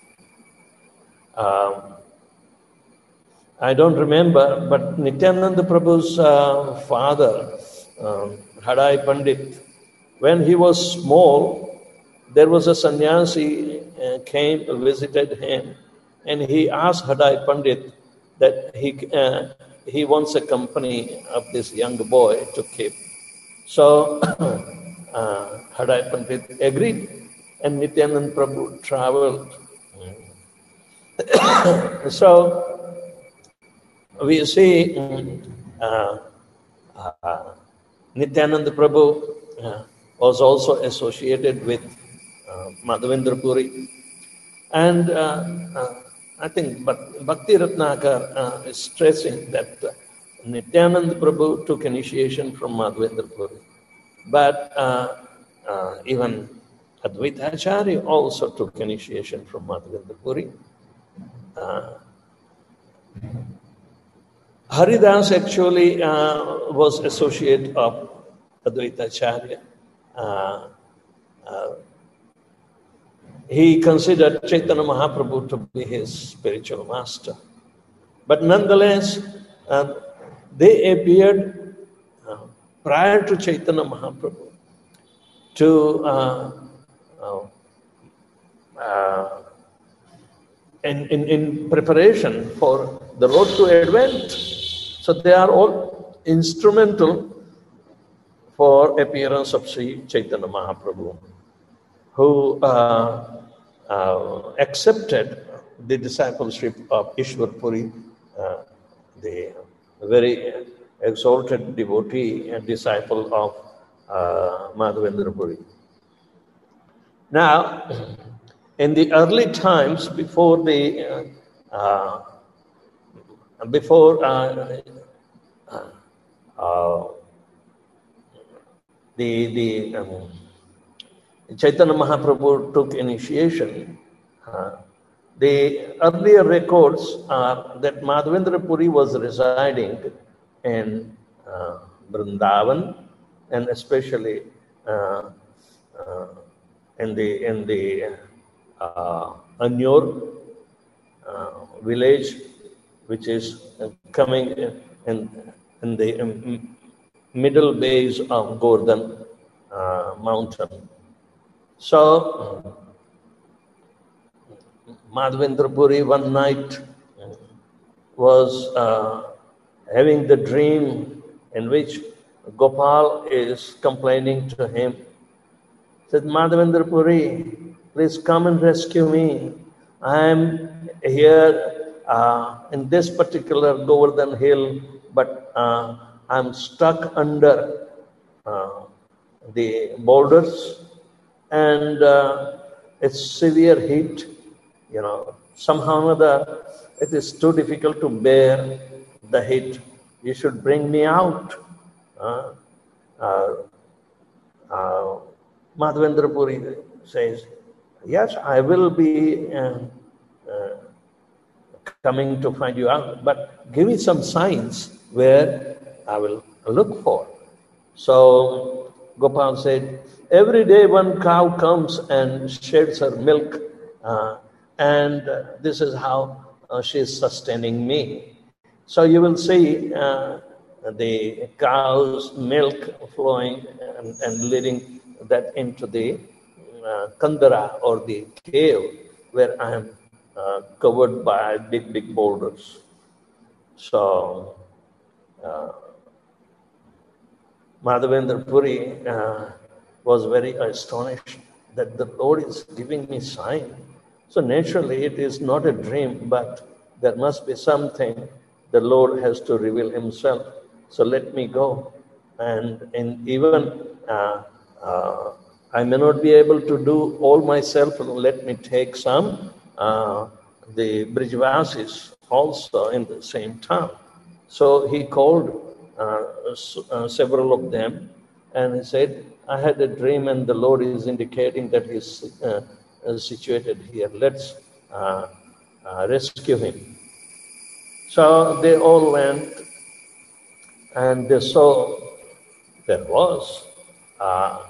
Um, I don't remember, but Nityananda Prabhu's uh, father, um, Hadai Pandit, when he was small, there was a sannyasi uh, came, visited him, and he asked Hadai Pandit that he uh, he wants a company of this young boy to keep. So uh, Hadai Pandit agreed, and Nityanand Prabhu traveled. So we see uh, uh, Nityanand Prabhu uh, was also associated with uh, Madhavendra Puri. And uh, uh, I think Bhakti Ratnakar uh, is stressing that uh, Nityanand Prabhu took initiation from Madhavendra Puri. But uh, uh, even Advaita Acharya also took initiation from Madhavendra Puri. Uh, Haridas actually uh, was associate of Advaita Acharya. Uh, uh, he considered Chaitanya Mahaprabhu to be his spiritual master. But nonetheless, uh, they appeared uh, prior to Chaitanya Mahaprabhu to uh, uh, uh, in, in, in preparation for the road to Advent. So they are all instrumental for appearance of Sri Chaitanya Mahaprabhu, who uh, uh, accepted the discipleship of Ishwar Puri, uh, the very exalted devotee and disciple of uh, Madhavendra Puri. Now, in the early times, before the uh, uh, before uh, uh, uh, the the um, Chaitanya Mahaprabhu took initiation, uh, the earlier records are that Madhavendra Puri was residing in uh, Vrindavan, and especially uh, uh, in the in the uh, Anur uh, village, which is coming in in the um, middle base of Govardhan uh, mountain. So Madhavendra Puri one night was uh, having the dream in which Gopal is complaining to him. Said, Madhavendra Puri, please come and rescue me. I am here uh, in this particular Govardhan hill, but uh, I'm stuck under uh, the boulders, and uh, it's severe heat. You know, somehow or other, it is too difficult to bear the heat. You should bring me out. Uh, uh, uh, Madhavendra Puri says, yes, I will be uh, uh, coming to find you out, but give me some signs where I will look for. So Gopal said, every day one cow comes and sheds her milk, uh, and uh, this is how uh, she is sustaining me. So you will see uh, the cow's milk flowing and, and leading that into the uh, Kandara, or the cave where I am uh, covered by big, big boulders. So uh, Madhavendra Puri uh, was very astonished that the Lord is giving me sign. So naturally it is not a dream, but there must be something the Lord has to reveal himself. So let me go. And in even uh, uh, I may not be able to do all myself. Let me take some uh, the Brijvasis also in the same town. So he called uh, uh, several of them, and he said, I had a dream and the Lord is indicating that he's uh, situated here. Let's uh, uh, rescue him. So they all went, and they saw there was uh,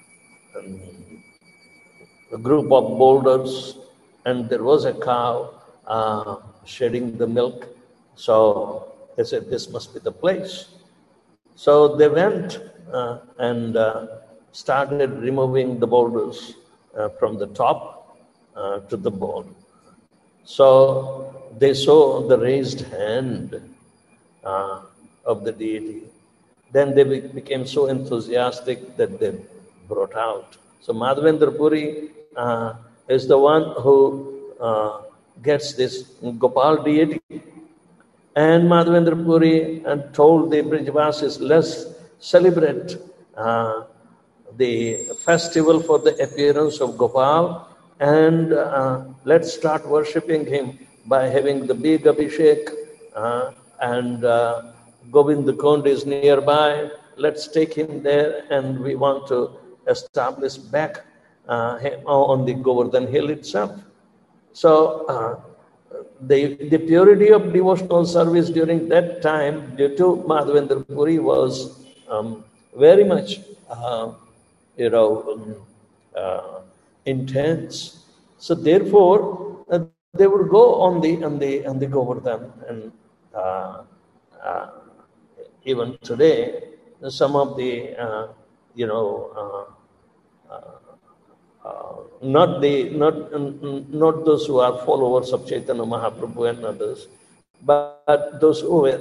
a group of boulders, and there was a cow uh, shedding the milk. So they said, this must be the place. So they went uh, and uh, started removing the boulders uh, from the top uh, to the bowl. So they saw the raised hand, uh, of the deity. Then they be- became so enthusiastic that they brought out. So Madhavendra Puri uh, is the one who uh, gets this Gopal deity. And Madhavendra Puri uh, told the Brijavasis, let's celebrate uh, the festival for the appearance of Gopal, and uh, let's start worshipping him by having the big Abhishek, uh, and uh, Govind Kund is nearby. Let's take him there, and we want to establish back uh, him on the Govardhan hill itself. So uh, the, the purity of devotional service during that time due to Madhavendra Puri was um, very much, uh, you know, um, uh, intense. So therefore, uh, they would go on the on the on the Govardhan, and uh, uh, even today, some of the uh, you know. Uh, uh, Uh, not the not not those who are followers of Chaitanya Mahaprabhu and others, but those who were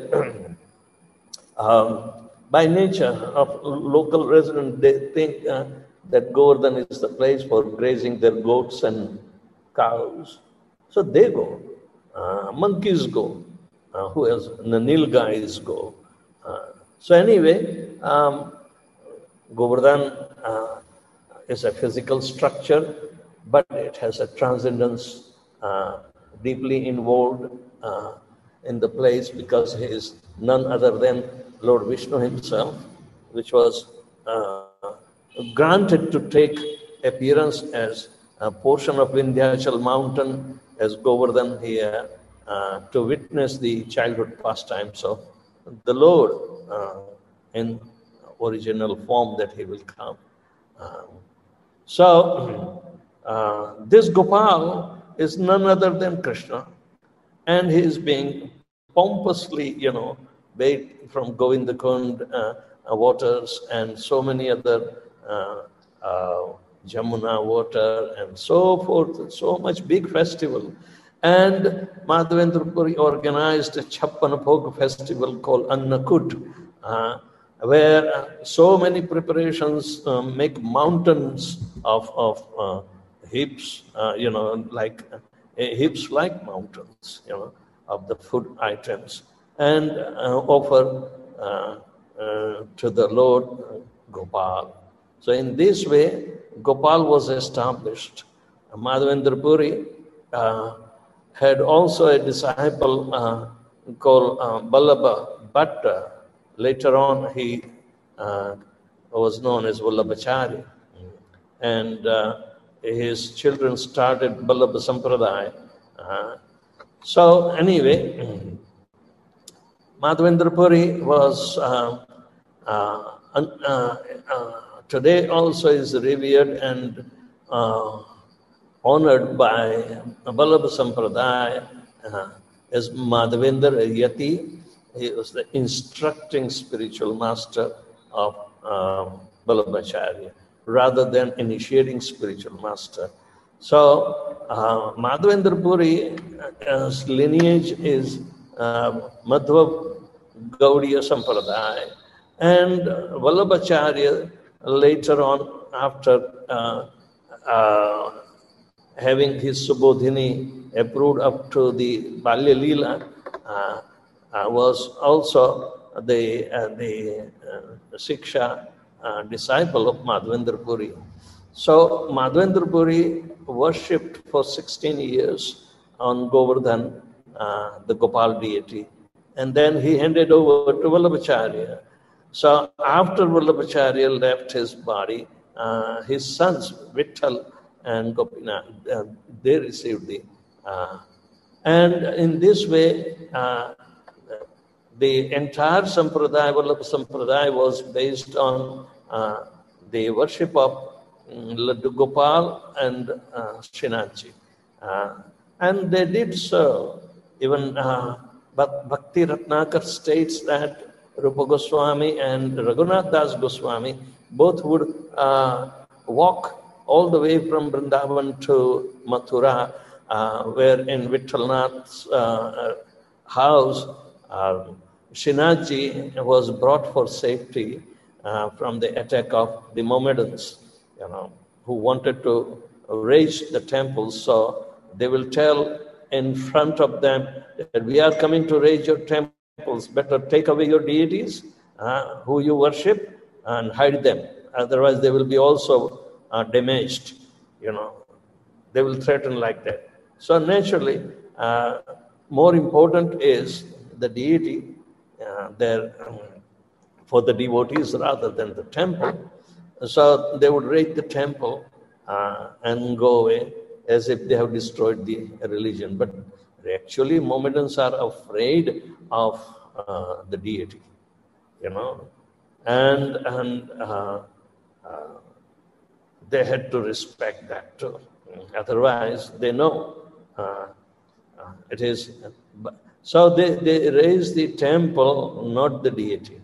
um, by nature of local residents, they think uh, that Govardhan is the place for grazing their goats and cows. So they go. Uh, monkeys go. Uh, who else? The Nilgais go. Uh, so anyway, um, Govardhan Uh, is a physical structure, but it has a transcendence uh, deeply involved uh, in the place, because he is none other than Lord Vishnu himself, which was uh, granted to take appearance as a portion of Vindhyachal mountain, as Govardhan here, uh, to witness the childhood pastimes of the Lord uh, in original form that he will come. Um, So, uh, this Gopal is none other than Krishna, and he is being pompously, you know, bathed from Govinda Kund uh, waters and so many other uh, uh, Jamuna water and so forth, so much big festival. And Madhavendra Puri organized a Chappan Bhog festival called Annakut, uh, where uh, so many preparations uh, make mountains of, of uh, heaps, uh, you know, like uh, heaps like mountains, you know, of the food items, and uh, offer uh, uh, to the Lord uh, Gopal. So in this way, Gopal was established. Madhavendra Puri uh, had also a disciple uh, called uh, Ballabha Bhatta. Later on, he uh, was known as Vallabhachari, and uh, his children started Vallabha Sampradaya. Uh, so anyway, Madhavendra Puri was uh, uh, uh, uh, today also is revered and uh, honored by Vallabha Sampradaya uh, as Madhavendra Yati. He was the instructing spiritual master of um, Vallabhacharya, rather than initiating spiritual master. So, uh, Madhavendra Puri's lineage is uh, Madhva Gaudiya Sampradaya, and Vallabhacharya later on, after uh, uh, having his Subodhini approved up to the Balya Leela, uh, Uh, was also the uh, the uh, Siksha uh, disciple of Madhavendra Puri. So Madhavendra Puri worshipped for sixteen years on Govardhan, uh, the Gopal deity, and then he handed over to Vallabhacharya. So after Vallabhacharya left his body, uh, his sons Vitthal and Gopinath, uh, they received the, uh, and in this way. Uh, The entire Sampradaya, Vallabha Sampradaya, was based on uh, the worship of um, Laddu Gopal and uh, Srinathji. Uh, and they did so. Even uh, Bhakti Ratnakar states that Rupa Goswami and Raghunath Das Goswami both would uh, walk all the way from Vrindavan to Mathura, uh, where in Vittalnath's uh, house, Uh, Srinathji was brought for safety uh, from the attack of the Mohammedans, you know, who wanted to raise the temple. So they will tell in front of them that we are coming to raise your temples. Better take away your deities, uh, who you worship, and hide them. Otherwise, they will be also uh, damaged. You know, they will threaten like that. So naturally, uh, more important is the deity uh, there um, for the devotees rather than the temple. So they would raid the temple uh, and go away as if they have destroyed the religion. But actually, Mohammedans are afraid of uh, the deity, you know, and and uh, uh, they had to respect that too. Otherwise, they know uh, uh, it is. So they, they raised the temple, not the deity.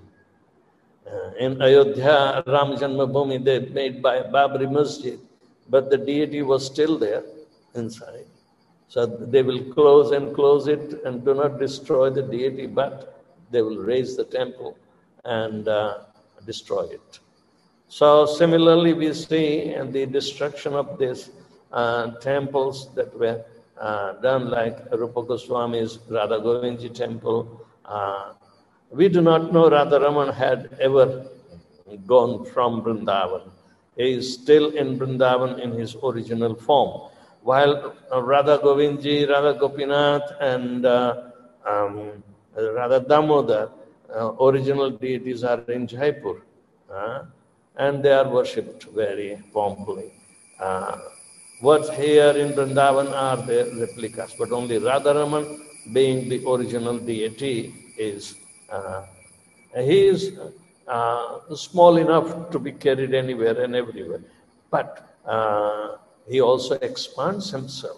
Uh, in Ayodhya, Ram Janmabhoomi, they made by Babri Masjid, but the deity was still there inside. So they will close and close it and do not destroy the deity, but they will raise the temple and uh, destroy it. So similarly, we see the destruction of these uh, temples that were uh, done, like Rupa Goswami's Radha Govindji temple. Uh, we do not know Radharaman had ever gone from Vrindavan. He is still in Vrindavan in his original form. While uh, Radha Govindji, Radha Gopinath, and uh, um, Radha Damodar, uh, original deities are in Jaipur. Uh, and they are worshipped very promptly. Uh, what here in Vrindavan are the replicas, but only Radharaman, being the original deity, is uh, he is uh, small enough to be carried anywhere and everywhere, but uh, he also expands himself.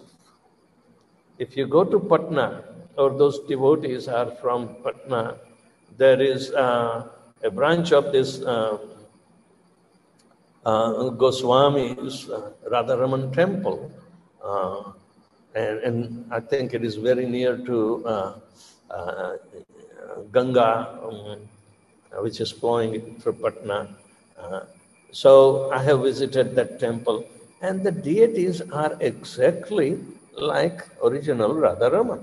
If you go to Patna, or those devotees are from Patna, there is uh, a branch of this uh, Uh, Goswami's uh, Radharaman temple, uh, and, and I think it is very near to uh, uh, Ganga, um, which is flowing through Patna. Uh, so I have visited that temple, and the deities are exactly like original Radharaman.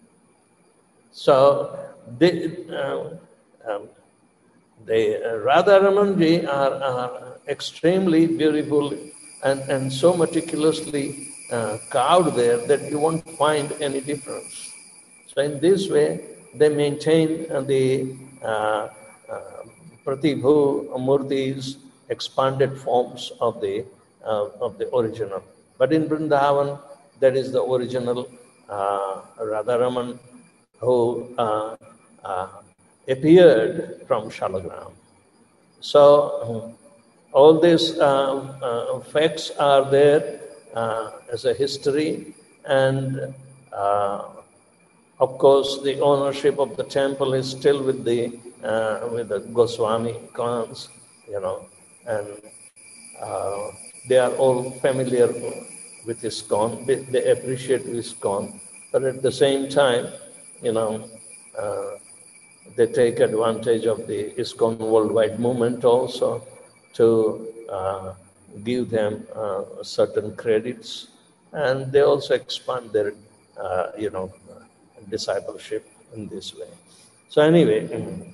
So they, uh, um, the uh, Radharamanji are, are extremely beautiful and, and so meticulously uh, carved there that you won't find any difference. So in this way, they maintain uh, the uh, uh, Pratibhu Murti's expanded forms of the uh, of the original. But in Vrindavan, that is the original uh, Radharaman who uh, uh, appeared from Shalagram. So all these uh, uh, facts are there uh, as a history, and uh, of course the ownership of the temple is still with the uh, with the Goswami clans, you know, and uh, they are all familiar with ISKCON. They, they appreciate ISKCON, but at the same time, you know, uh, they take advantage of the ISKCON worldwide movement also to uh, give them uh, certain credits, and they also expand their, uh, you know, discipleship in this way. So anyway,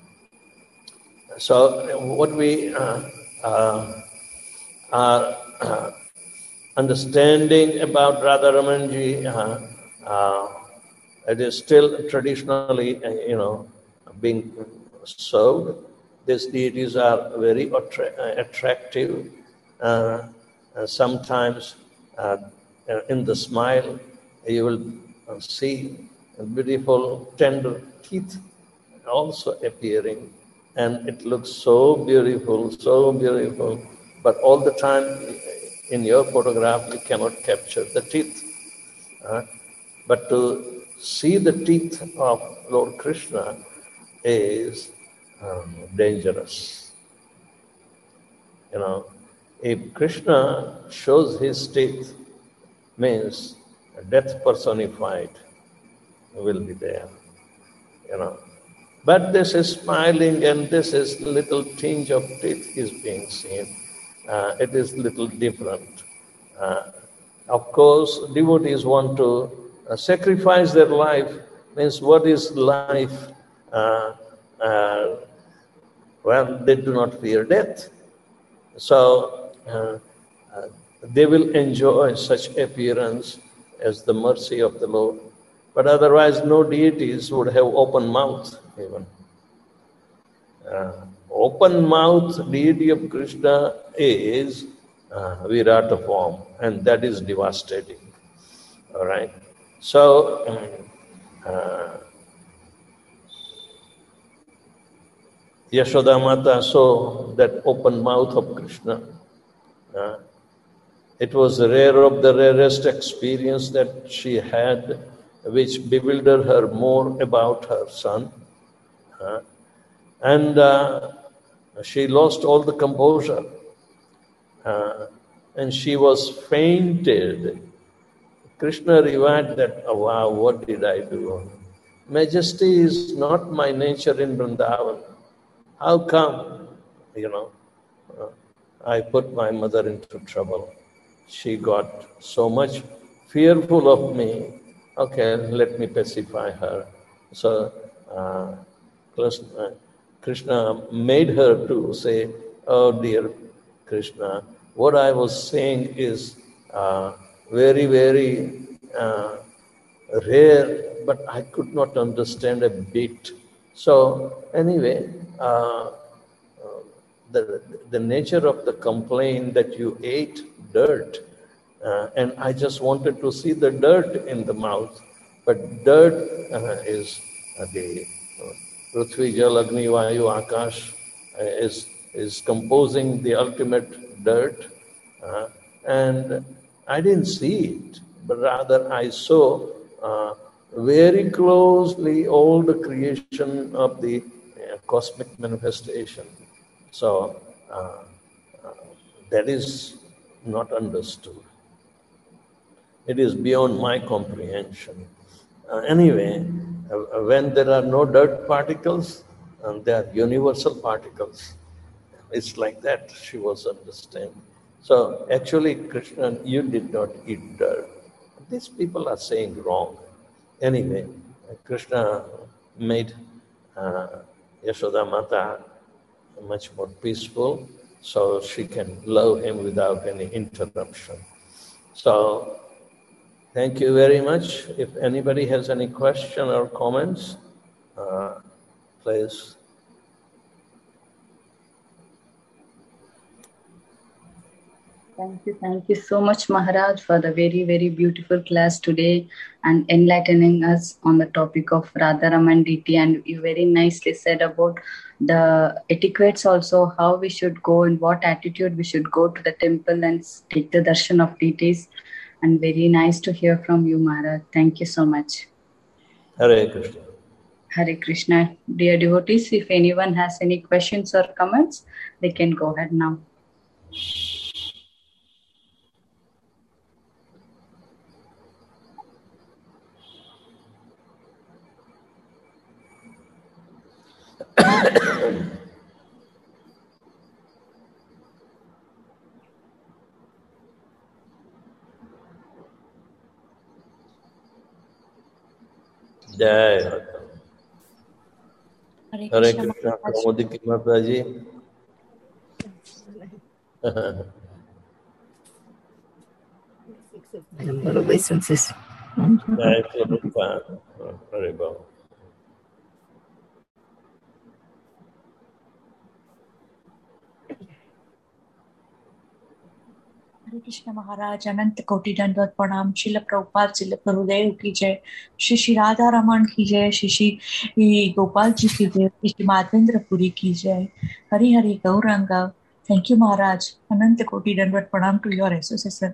so what we uh, uh, are uh, understanding about Radharamanji, uh, uh, it is still traditionally, uh, you know, being served. These deities are very attra- attractive. Uh, uh, sometimes uh, in the smile, you will see beautiful, tender teeth also appearing. And it looks so beautiful, so beautiful. But all the time in your photograph, you cannot capture the teeth. Uh, but to see the teeth of Lord Krishna is um, dangerous. You know, if Krishna shows his teeth, means death personified will be there. You know, But this is smiling and this is little tinge of teeth is being seen. Uh, it is little different. Uh, of course, devotees want to uh, sacrifice their life. Means what is life? Uh, uh, well, they do not fear death. So uh, uh, they will enjoy such appearance as the mercy of the Lord. But otherwise, no deities would have open mouth even. Uh, open mouth deity of Krishna is uh, Virata form, and that is devastating. All right. So, uh, Yashoda Mata saw that open mouth of Krishna. Uh, it was rare of the rarest experience that she had, which bewildered her more about her son. Uh, and uh, she lost all the composure. Uh, and she was fainted. Krishna revived that, oh, wow, what did I do? Majesty is not my nature in Vrindavan. How come, you know, uh, I put my mother into trouble? She got so much fearful of me. Okay, let me pacify her. So uh, Krishna, Krishna made her to say, oh dear Krishna, what I was saying is uh, very, very uh, rare, but I could not understand a bit. So anyway, uh, the, the nature of the complaint that you ate dirt, uh, and I just wanted to see the dirt in the mouth, but dirt uh, is uh, the Prithvi, Jal, Agni, Vayu, Akash uh, is, is composing the ultimate dirt, uh, and I didn't see it, but rather I saw uh, very closely all the creation of the uh, cosmic manifestation. So uh, uh, that is not understood. It is beyond my comprehension. Uh, anyway, uh, when there are no dirt particles, um, they are universal particles. It's like that she was understanding. So actually, Krishna, you did not eat dirt. These people are saying wrong. Anyway, Krishna made uh, Yashoda Mata much more peaceful, so she can love him without any interruption. So, thank you very much. If anybody has any question or comments, uh, please. Thank you. Thank you so much, Maharaj, for the very, very beautiful class today and enlightening us on the topic of Radharaman deity. And you very nicely said about the etiquettes also, how we should go and what attitude we should go to the temple and take the darshan of deities. And very nice to hear from you, Maharaj. Thank you so much. Hare Krishna. Hare Krishna. Dear devotees, if anyone has any questions or comments, they can go ahead now. Jai Hare Hare Krishna. Pramodi ki Mataji. Number of licenses. Jai Prabhupada. Hare Baba. हरे कृष्ण महाराज अनंत कोटि दंडवत प्रणाम। श्रील प्रभुपाद श्रील गुरुदेव की जय। श्री श्री राधा रमन की जय। श्री श्री गोपाल जी की जय। श्री श्री माधवेंद्र पुरी की जय। हरि हरि गौरंग। Thank you Maharaj. अनंत कोटि दंडवत प्रणाम to your association.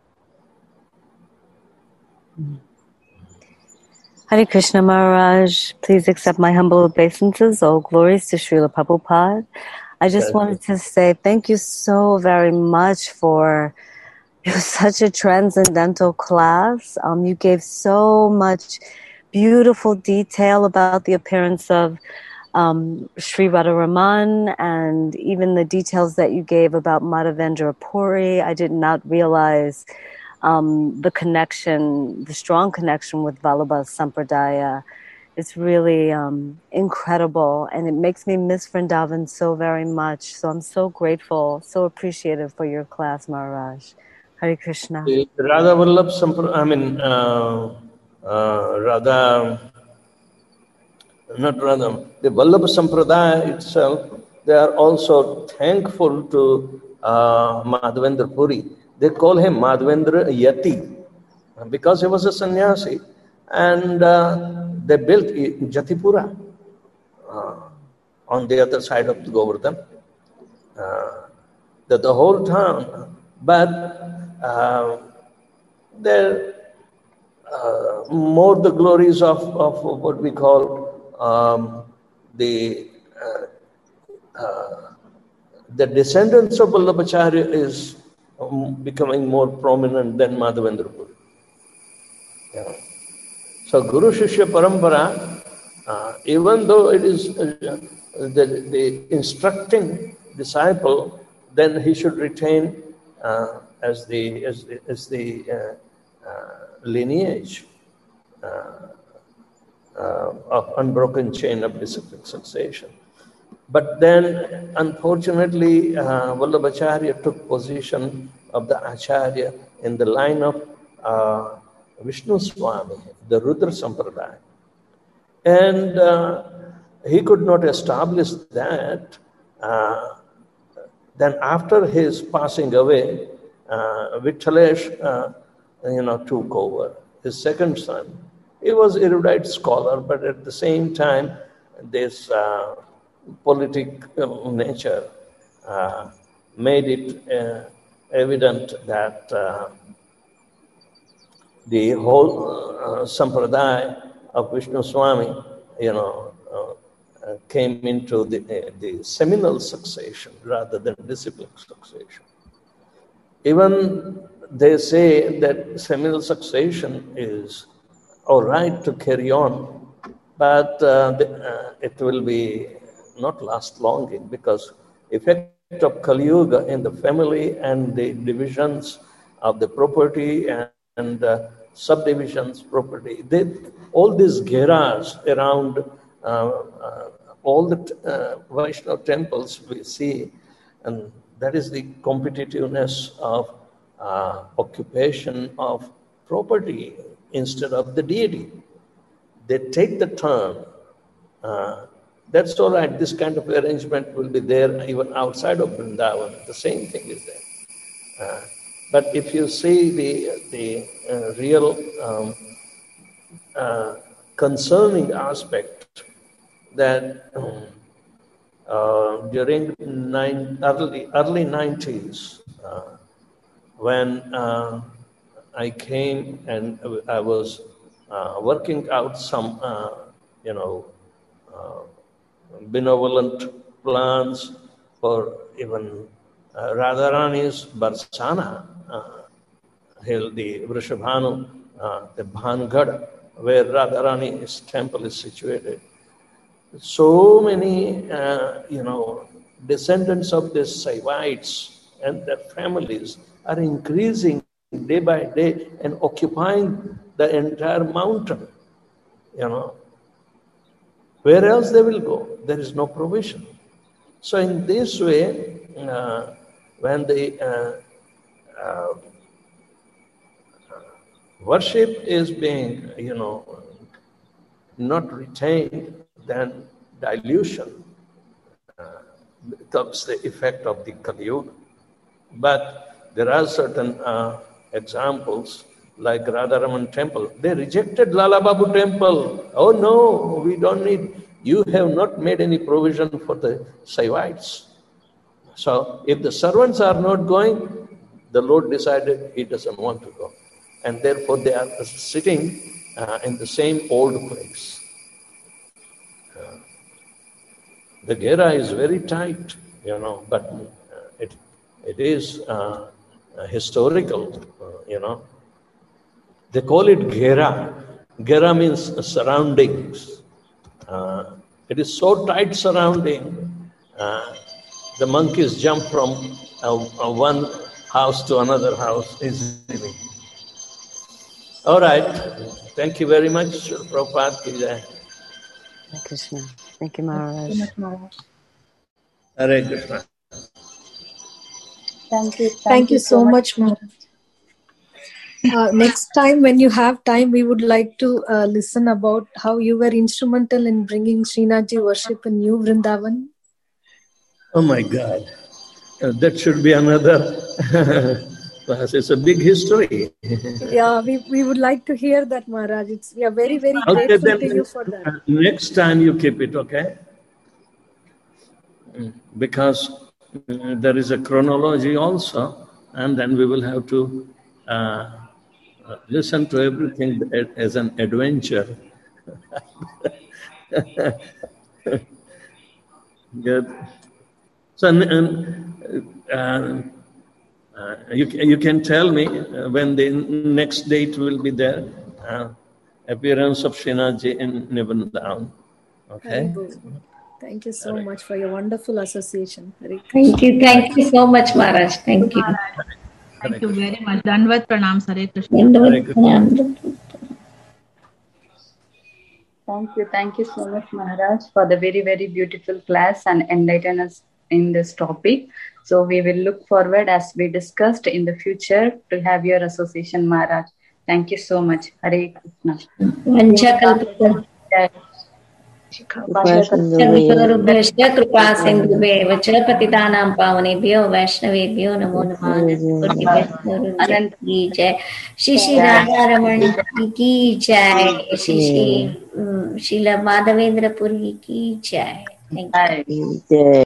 Hare Krishna Maharaj, please accept my humble obeisances. All glories to Srila Prabhupada. I just Thank wanted you. to say thank you so very much for it was such a transcendental class. Um, you gave so much beautiful detail about the appearance of um, Sri Radharaman, and even the details that you gave about Madhavendra Puri. I did not realize um, the connection, the strong connection with Vallabha Sampradaya. It's really um, incredible, and it makes me miss Vrindavan so very much. So I'm so grateful, so appreciative for your class, Maharaj. Hare Krishna. The Radha Vallabh Sampradaya, I mean, uh, uh, Radha, not Radha, the Vallabh Sampradaya itself, they are also thankful to uh, Madhavendra Puri. They call him Madhavendra Yati because he was a sannyasi, and uh, they built Jatipura uh, on the other side of the Govardhan, uh, the, the whole town. But uh, there uh, more the glories of, of what we call um, the uh, uh, the descendants of Vallabhacharya is um, becoming more prominent than Madhavendra Puri. Yeah. So Guru Shishya Parampara, uh, even though it is uh, the, the instructing disciple, then he should retain uh, as the as the, as the uh, uh, lineage uh, uh, of unbroken chain of disciplic succession. But then, unfortunately, uh, Vallabhacharya took position of the Acharya in the line of uh, Vishnu Swami, the Rudra Sampradaya. And uh, he could not establish that. Uh, then after his passing away, uh, Vitthalesh, uh, you know, took over, his second son. He was an erudite scholar, but at the same time, this uh, political nature uh, made it uh, evident that uh, the whole uh, sampradaya of Vishnu Swami, you know, uh, uh, came into the, uh, the seminal succession rather than disciplic succession. Even they say that seminal succession is all right to carry on, but uh, the, uh, it will be not last long, because effect of Kali Yuga in the family and the divisions of the property and, and uh, subdivisions property, they, all these gheras around uh, uh, all the uh, Vaishnava temples we see, and that is the competitiveness of uh, occupation of property instead of the deity. They take the turn. Uh, that's all right. This kind of arrangement will be there even outside of Vrindavan. The same thing is there. Uh, but if you see the the uh, real um, uh, concerning aspect, that um, uh, during nine, early early nineties, uh, when uh, I came and I was uh, working out some, uh, you know, uh, benevolent plans for even uh, Radharani's Barsana, uh, hill, the Vrishabhanu, uh, the Bhangad, where Radharani's temple is situated. So many, uh, you know, descendants of the Saivites and their families are increasing day by day and occupying the entire mountain, you know. Where else they will go? There is no provision. So in this way, uh, when the uh, uh, worship is being, you know, not retained, then dilution uh, becomes the effect of the Kali Yuga. But there are certain uh, examples, like Radharaman temple. They rejected Lala Babu temple. Oh no, we don't need, you have not made any provision for the Saivites. So if the servants are not going, the Lord decided he doesn't want to go. And therefore they are sitting uh, in the same old place. Uh, the Gera is very tight, you know, but uh, it it is uh, uh, historical, uh, you know. They call it Gera. Gera means surroundings. Uh, It is so tight surrounding. Uh, the monkeys jump from uh, uh, one house to another house easily. All right. Thank you very much, Prabhupada ki jai. Hare Krishna. Thank you, Maharaj. Hare Krishna. Thank you. Thank, Thank you so much, Maharaj. Uh, next time, when you have time, we would like to uh, listen about how you were instrumental in bringing Srinathji worship in New Vrindavan. Oh my God. Uh, that should be another class. It's a big history. Yeah, we, we would like to hear that, Maharaj. It's, we are very, very okay, grateful then, to you for that. Uh, next time you keep it, okay? Because uh, there is a chronology also, and then we will have to uh, listen to everything as an adventure. Good. So, uh, uh, you, you can tell me when the next date will be there, uh, appearance of Srinathji in Vrindavan. Okay? Thank you so much for your wonderful association. Thank you. Thank you so much, Maharaj. Thank you. Thank you very much. Dandavat pranam, Hare Krishna. Dandavat pranam. Thank you. Thank you so much, Maharaj, for the very, very beautiful class and enlighten us in this topic. So we will look forward, as we discussed, in the future to have your association, Maharaj. Thank you so much. Hare Krishna. कृपासिन्धुभ्यश्च कृपासिन्धुभ्येव च पतितानां पावनेभ्यो वैष्णवेभ्यो नमो नमः। अनंत की जय। श्री श्री राधा रमण की जय। श्री श्री शीला माधवेंद्र पुरी की जय। Thank you.